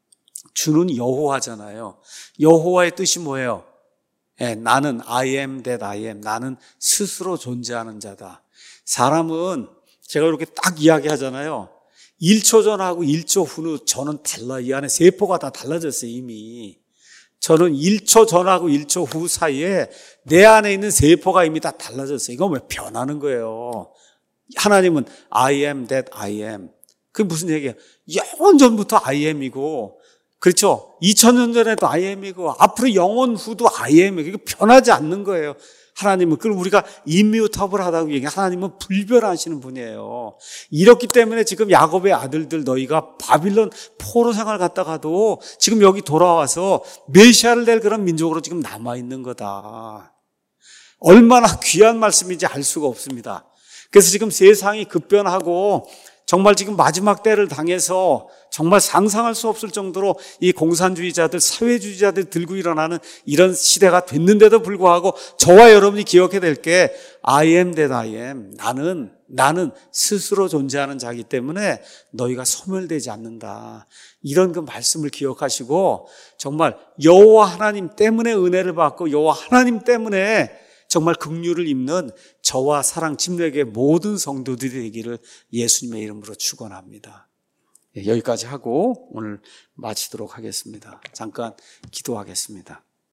Speaker 1: 주는 여호와잖아요. 여호와의 뜻이 뭐예요? 예, 나는 I am that I am. 나는 스스로 존재하는 자다. 사람은 제가 이렇게 딱 이야기하잖아요. 일 초 전하고 일 초 후는 저는 달라. 이 안에 세포가 다 달라졌어요, 이미. 저는 일 초 전하고 일 초 후 사이에 내 안에 있는 세포가 이미 다 달라졌어요. 이건 왜 변하는 거예요? 하나님은 I am that I am. 그게 무슨 얘기예요? 영원 전부터 I am이고, 그렇죠? 이천 년 전에도 I am이고, 앞으로 영원 후도 I am이고, 이게 변하지 않는 거예요. 하나님은, 그걸 우리가 임뮤터블하다고 얘기해요. 하나님은 불변하시는 분이에요. 이렇기 때문에 지금 야곱의 아들들 너희가 바빌론 포로 생활 갔다가도 지금 여기 돌아와서 메시아를 낼 그런 민족으로 지금 남아있는 거다. 얼마나 귀한 말씀인지 알 수가 없습니다. 그래서 지금 세상이 급변하고 정말 지금 마지막 때를 당해서 정말 상상할 수 없을 정도로 이 공산주의자들, 사회주의자들 들고 일어나는 이런 시대가 됐는데도 불구하고 저와 여러분이 기억해야 될 게 I am that I am. 나는, 나는 스스로 존재하는 자이기 때문에 너희가 소멸되지 않는다. 이런 그 말씀을 기억하시고 정말 여호와 하나님 때문에 은혜를 받고 여호와 하나님 때문에 정말 긍휼을 입는 저와 사랑 침례교회 모든 성도들이 되기를 예수님의 이름으로 축원합니다. 여기까지 하고 오늘 마치도록 하겠습니다. 잠깐 기도하겠습니다.